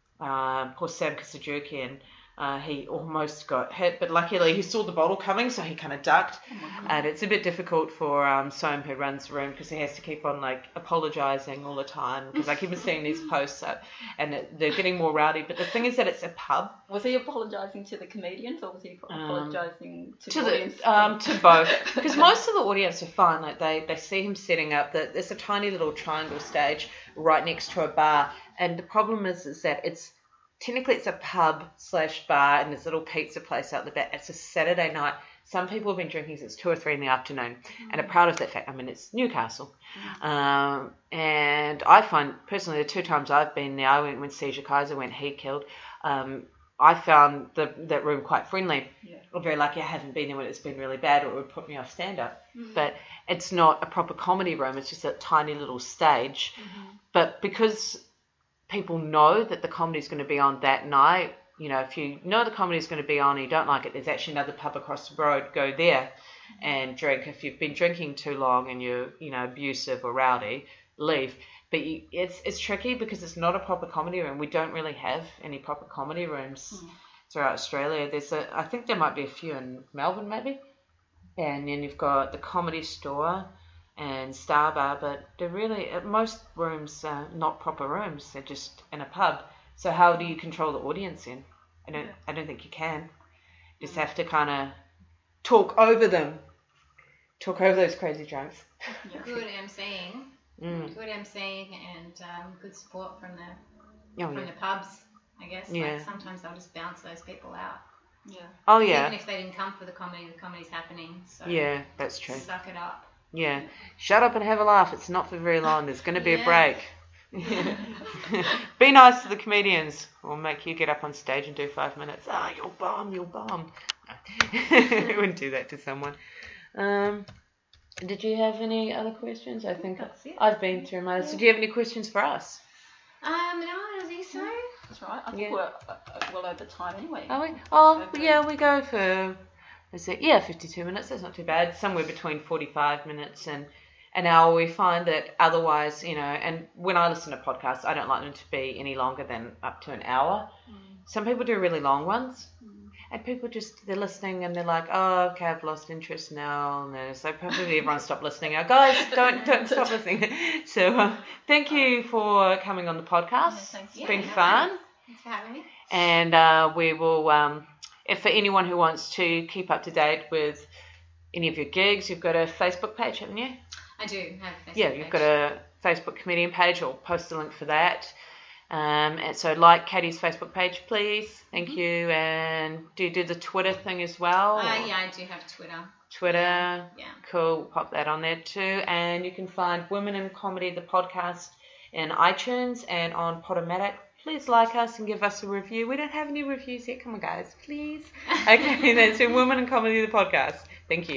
Speaker 1: Uh, poor Sam Kasajukian, uh, he almost got hit, but luckily he saw the bottle coming, so he kind of ducked.
Speaker 2: Oh
Speaker 1: And it's a bit difficult for um, Soam, who runs the room, because he has to keep on like apologising all the time, because I keep seeing these posts up, and it, they're getting more rowdy. But the thing is that it's a pub.
Speaker 2: Was he apologising to the comedians, or was he apologising to,
Speaker 1: to
Speaker 2: the audience?
Speaker 1: the um to both, because most of the audience are fine. Like they they see him setting up that there's a tiny little triangle stage right next to a bar, and the problem is is that it's technically it's a pub slash bar and this little pizza place out the back. It's a Saturday night. Some people have been drinking since two or three in the afternoon, mm-hmm. and are proud of that fact. I mean, it's Newcastle, mm-hmm. um, and I find personally the two times I've been there, I went when Seizure Kaiser went, he killed. Um, I found the, that room quite friendly.
Speaker 2: Yeah.
Speaker 1: I'm very lucky I haven't been there when it's been really bad, or it would put me off stand-up.
Speaker 3: Mm-hmm.
Speaker 1: But it's not a proper comedy room. It's just a tiny little stage.
Speaker 3: Mm-hmm.
Speaker 1: But because people know that the comedy's going to be on that night, you know, if you know the comedy's going to be on and you don't like it, there's actually another pub across the road. Go there and drink. If you've been drinking too long and you're, you know, abusive or rowdy, leave. But you, it's it's tricky because it's not a proper comedy room. We don't really have any proper comedy rooms mm. throughout Australia. There's a, I think there might be a few in Melbourne maybe, and then you've got the Comedy Store and Star Bar, but they're really most rooms are not proper rooms. They're just in a pub. So how do you control the audience in? I don't yeah. I don't think you can. You just have to kind of talk over them, talk over those crazy drunks.
Speaker 3: Yeah. Good emceeing.
Speaker 1: Mm.
Speaker 3: Good emceeing and um, good support from the
Speaker 1: oh,
Speaker 3: from
Speaker 1: yeah.
Speaker 3: the pubs, I guess.
Speaker 1: Yeah.
Speaker 3: Like sometimes they'll just bounce those people out.
Speaker 2: Yeah.
Speaker 1: Oh yeah.
Speaker 3: Even if they didn't come for the comedy, the comedy's happening. So
Speaker 1: yeah, that's true.
Speaker 3: Suck it up.
Speaker 1: Yeah. Shut up and have a laugh. It's not for very long. There's going to be
Speaker 3: yeah.
Speaker 1: a break. Be nice to the comedians. We'll make you get up on stage and do five minutes. Ah, you'll bomb, you'll bomb. I wouldn't do that to someone. Um, did you have any other questions? I think
Speaker 2: That's it.
Speaker 1: I've been through my list. Do you have any questions for us?
Speaker 3: Um, no, I don't think so.
Speaker 2: That's right. I think
Speaker 1: Yeah.
Speaker 2: we're uh, well over time anyway.
Speaker 1: Are we? Oh,
Speaker 2: Okay.
Speaker 1: yeah, we go for, is it, yeah, fifty-two minutes. That's not too bad. Somewhere between forty-five minutes and an hour. We find that otherwise, you know, and when I listen to podcasts, I don't like them to be any longer than up to an hour.
Speaker 2: Mm.
Speaker 1: Some people do really long ones.
Speaker 2: Mm.
Speaker 1: And people just, they're listening and they're like, oh, okay, I've lost interest now. And so probably everyone stop listening. Oh, guys, don't don't stop listening. So uh, thank you for coming on the podcast.
Speaker 2: Yeah, thanks.
Speaker 1: It's
Speaker 3: Yeah,
Speaker 1: been
Speaker 3: no
Speaker 1: fun.
Speaker 3: worries. Thanks for having me.
Speaker 1: And uh, we will, um, if for anyone who wants to keep up to date with any of your gigs, you've got a Facebook page, haven't you?
Speaker 3: I do have a Facebook
Speaker 1: Yeah, you've
Speaker 3: page.
Speaker 1: got a Facebook comedian page. I'll post a link for that. Um, and so like Katie's Facebook page, please. Thank
Speaker 3: Mm-hmm.
Speaker 1: you. And do you do the Twitter thing as well?
Speaker 3: Uh,
Speaker 1: or-
Speaker 3: yeah, I do have Twitter.
Speaker 1: Twitter.
Speaker 3: Yeah.
Speaker 1: Cool. Pop that on there too. And you can find Women in Comedy, the podcast, in iTunes and on Podomatic. Please like us and give us a review. We don't have any reviews yet. Come on, guys. Please. Okay, that's been Women in Comedy, the podcast. Thank you.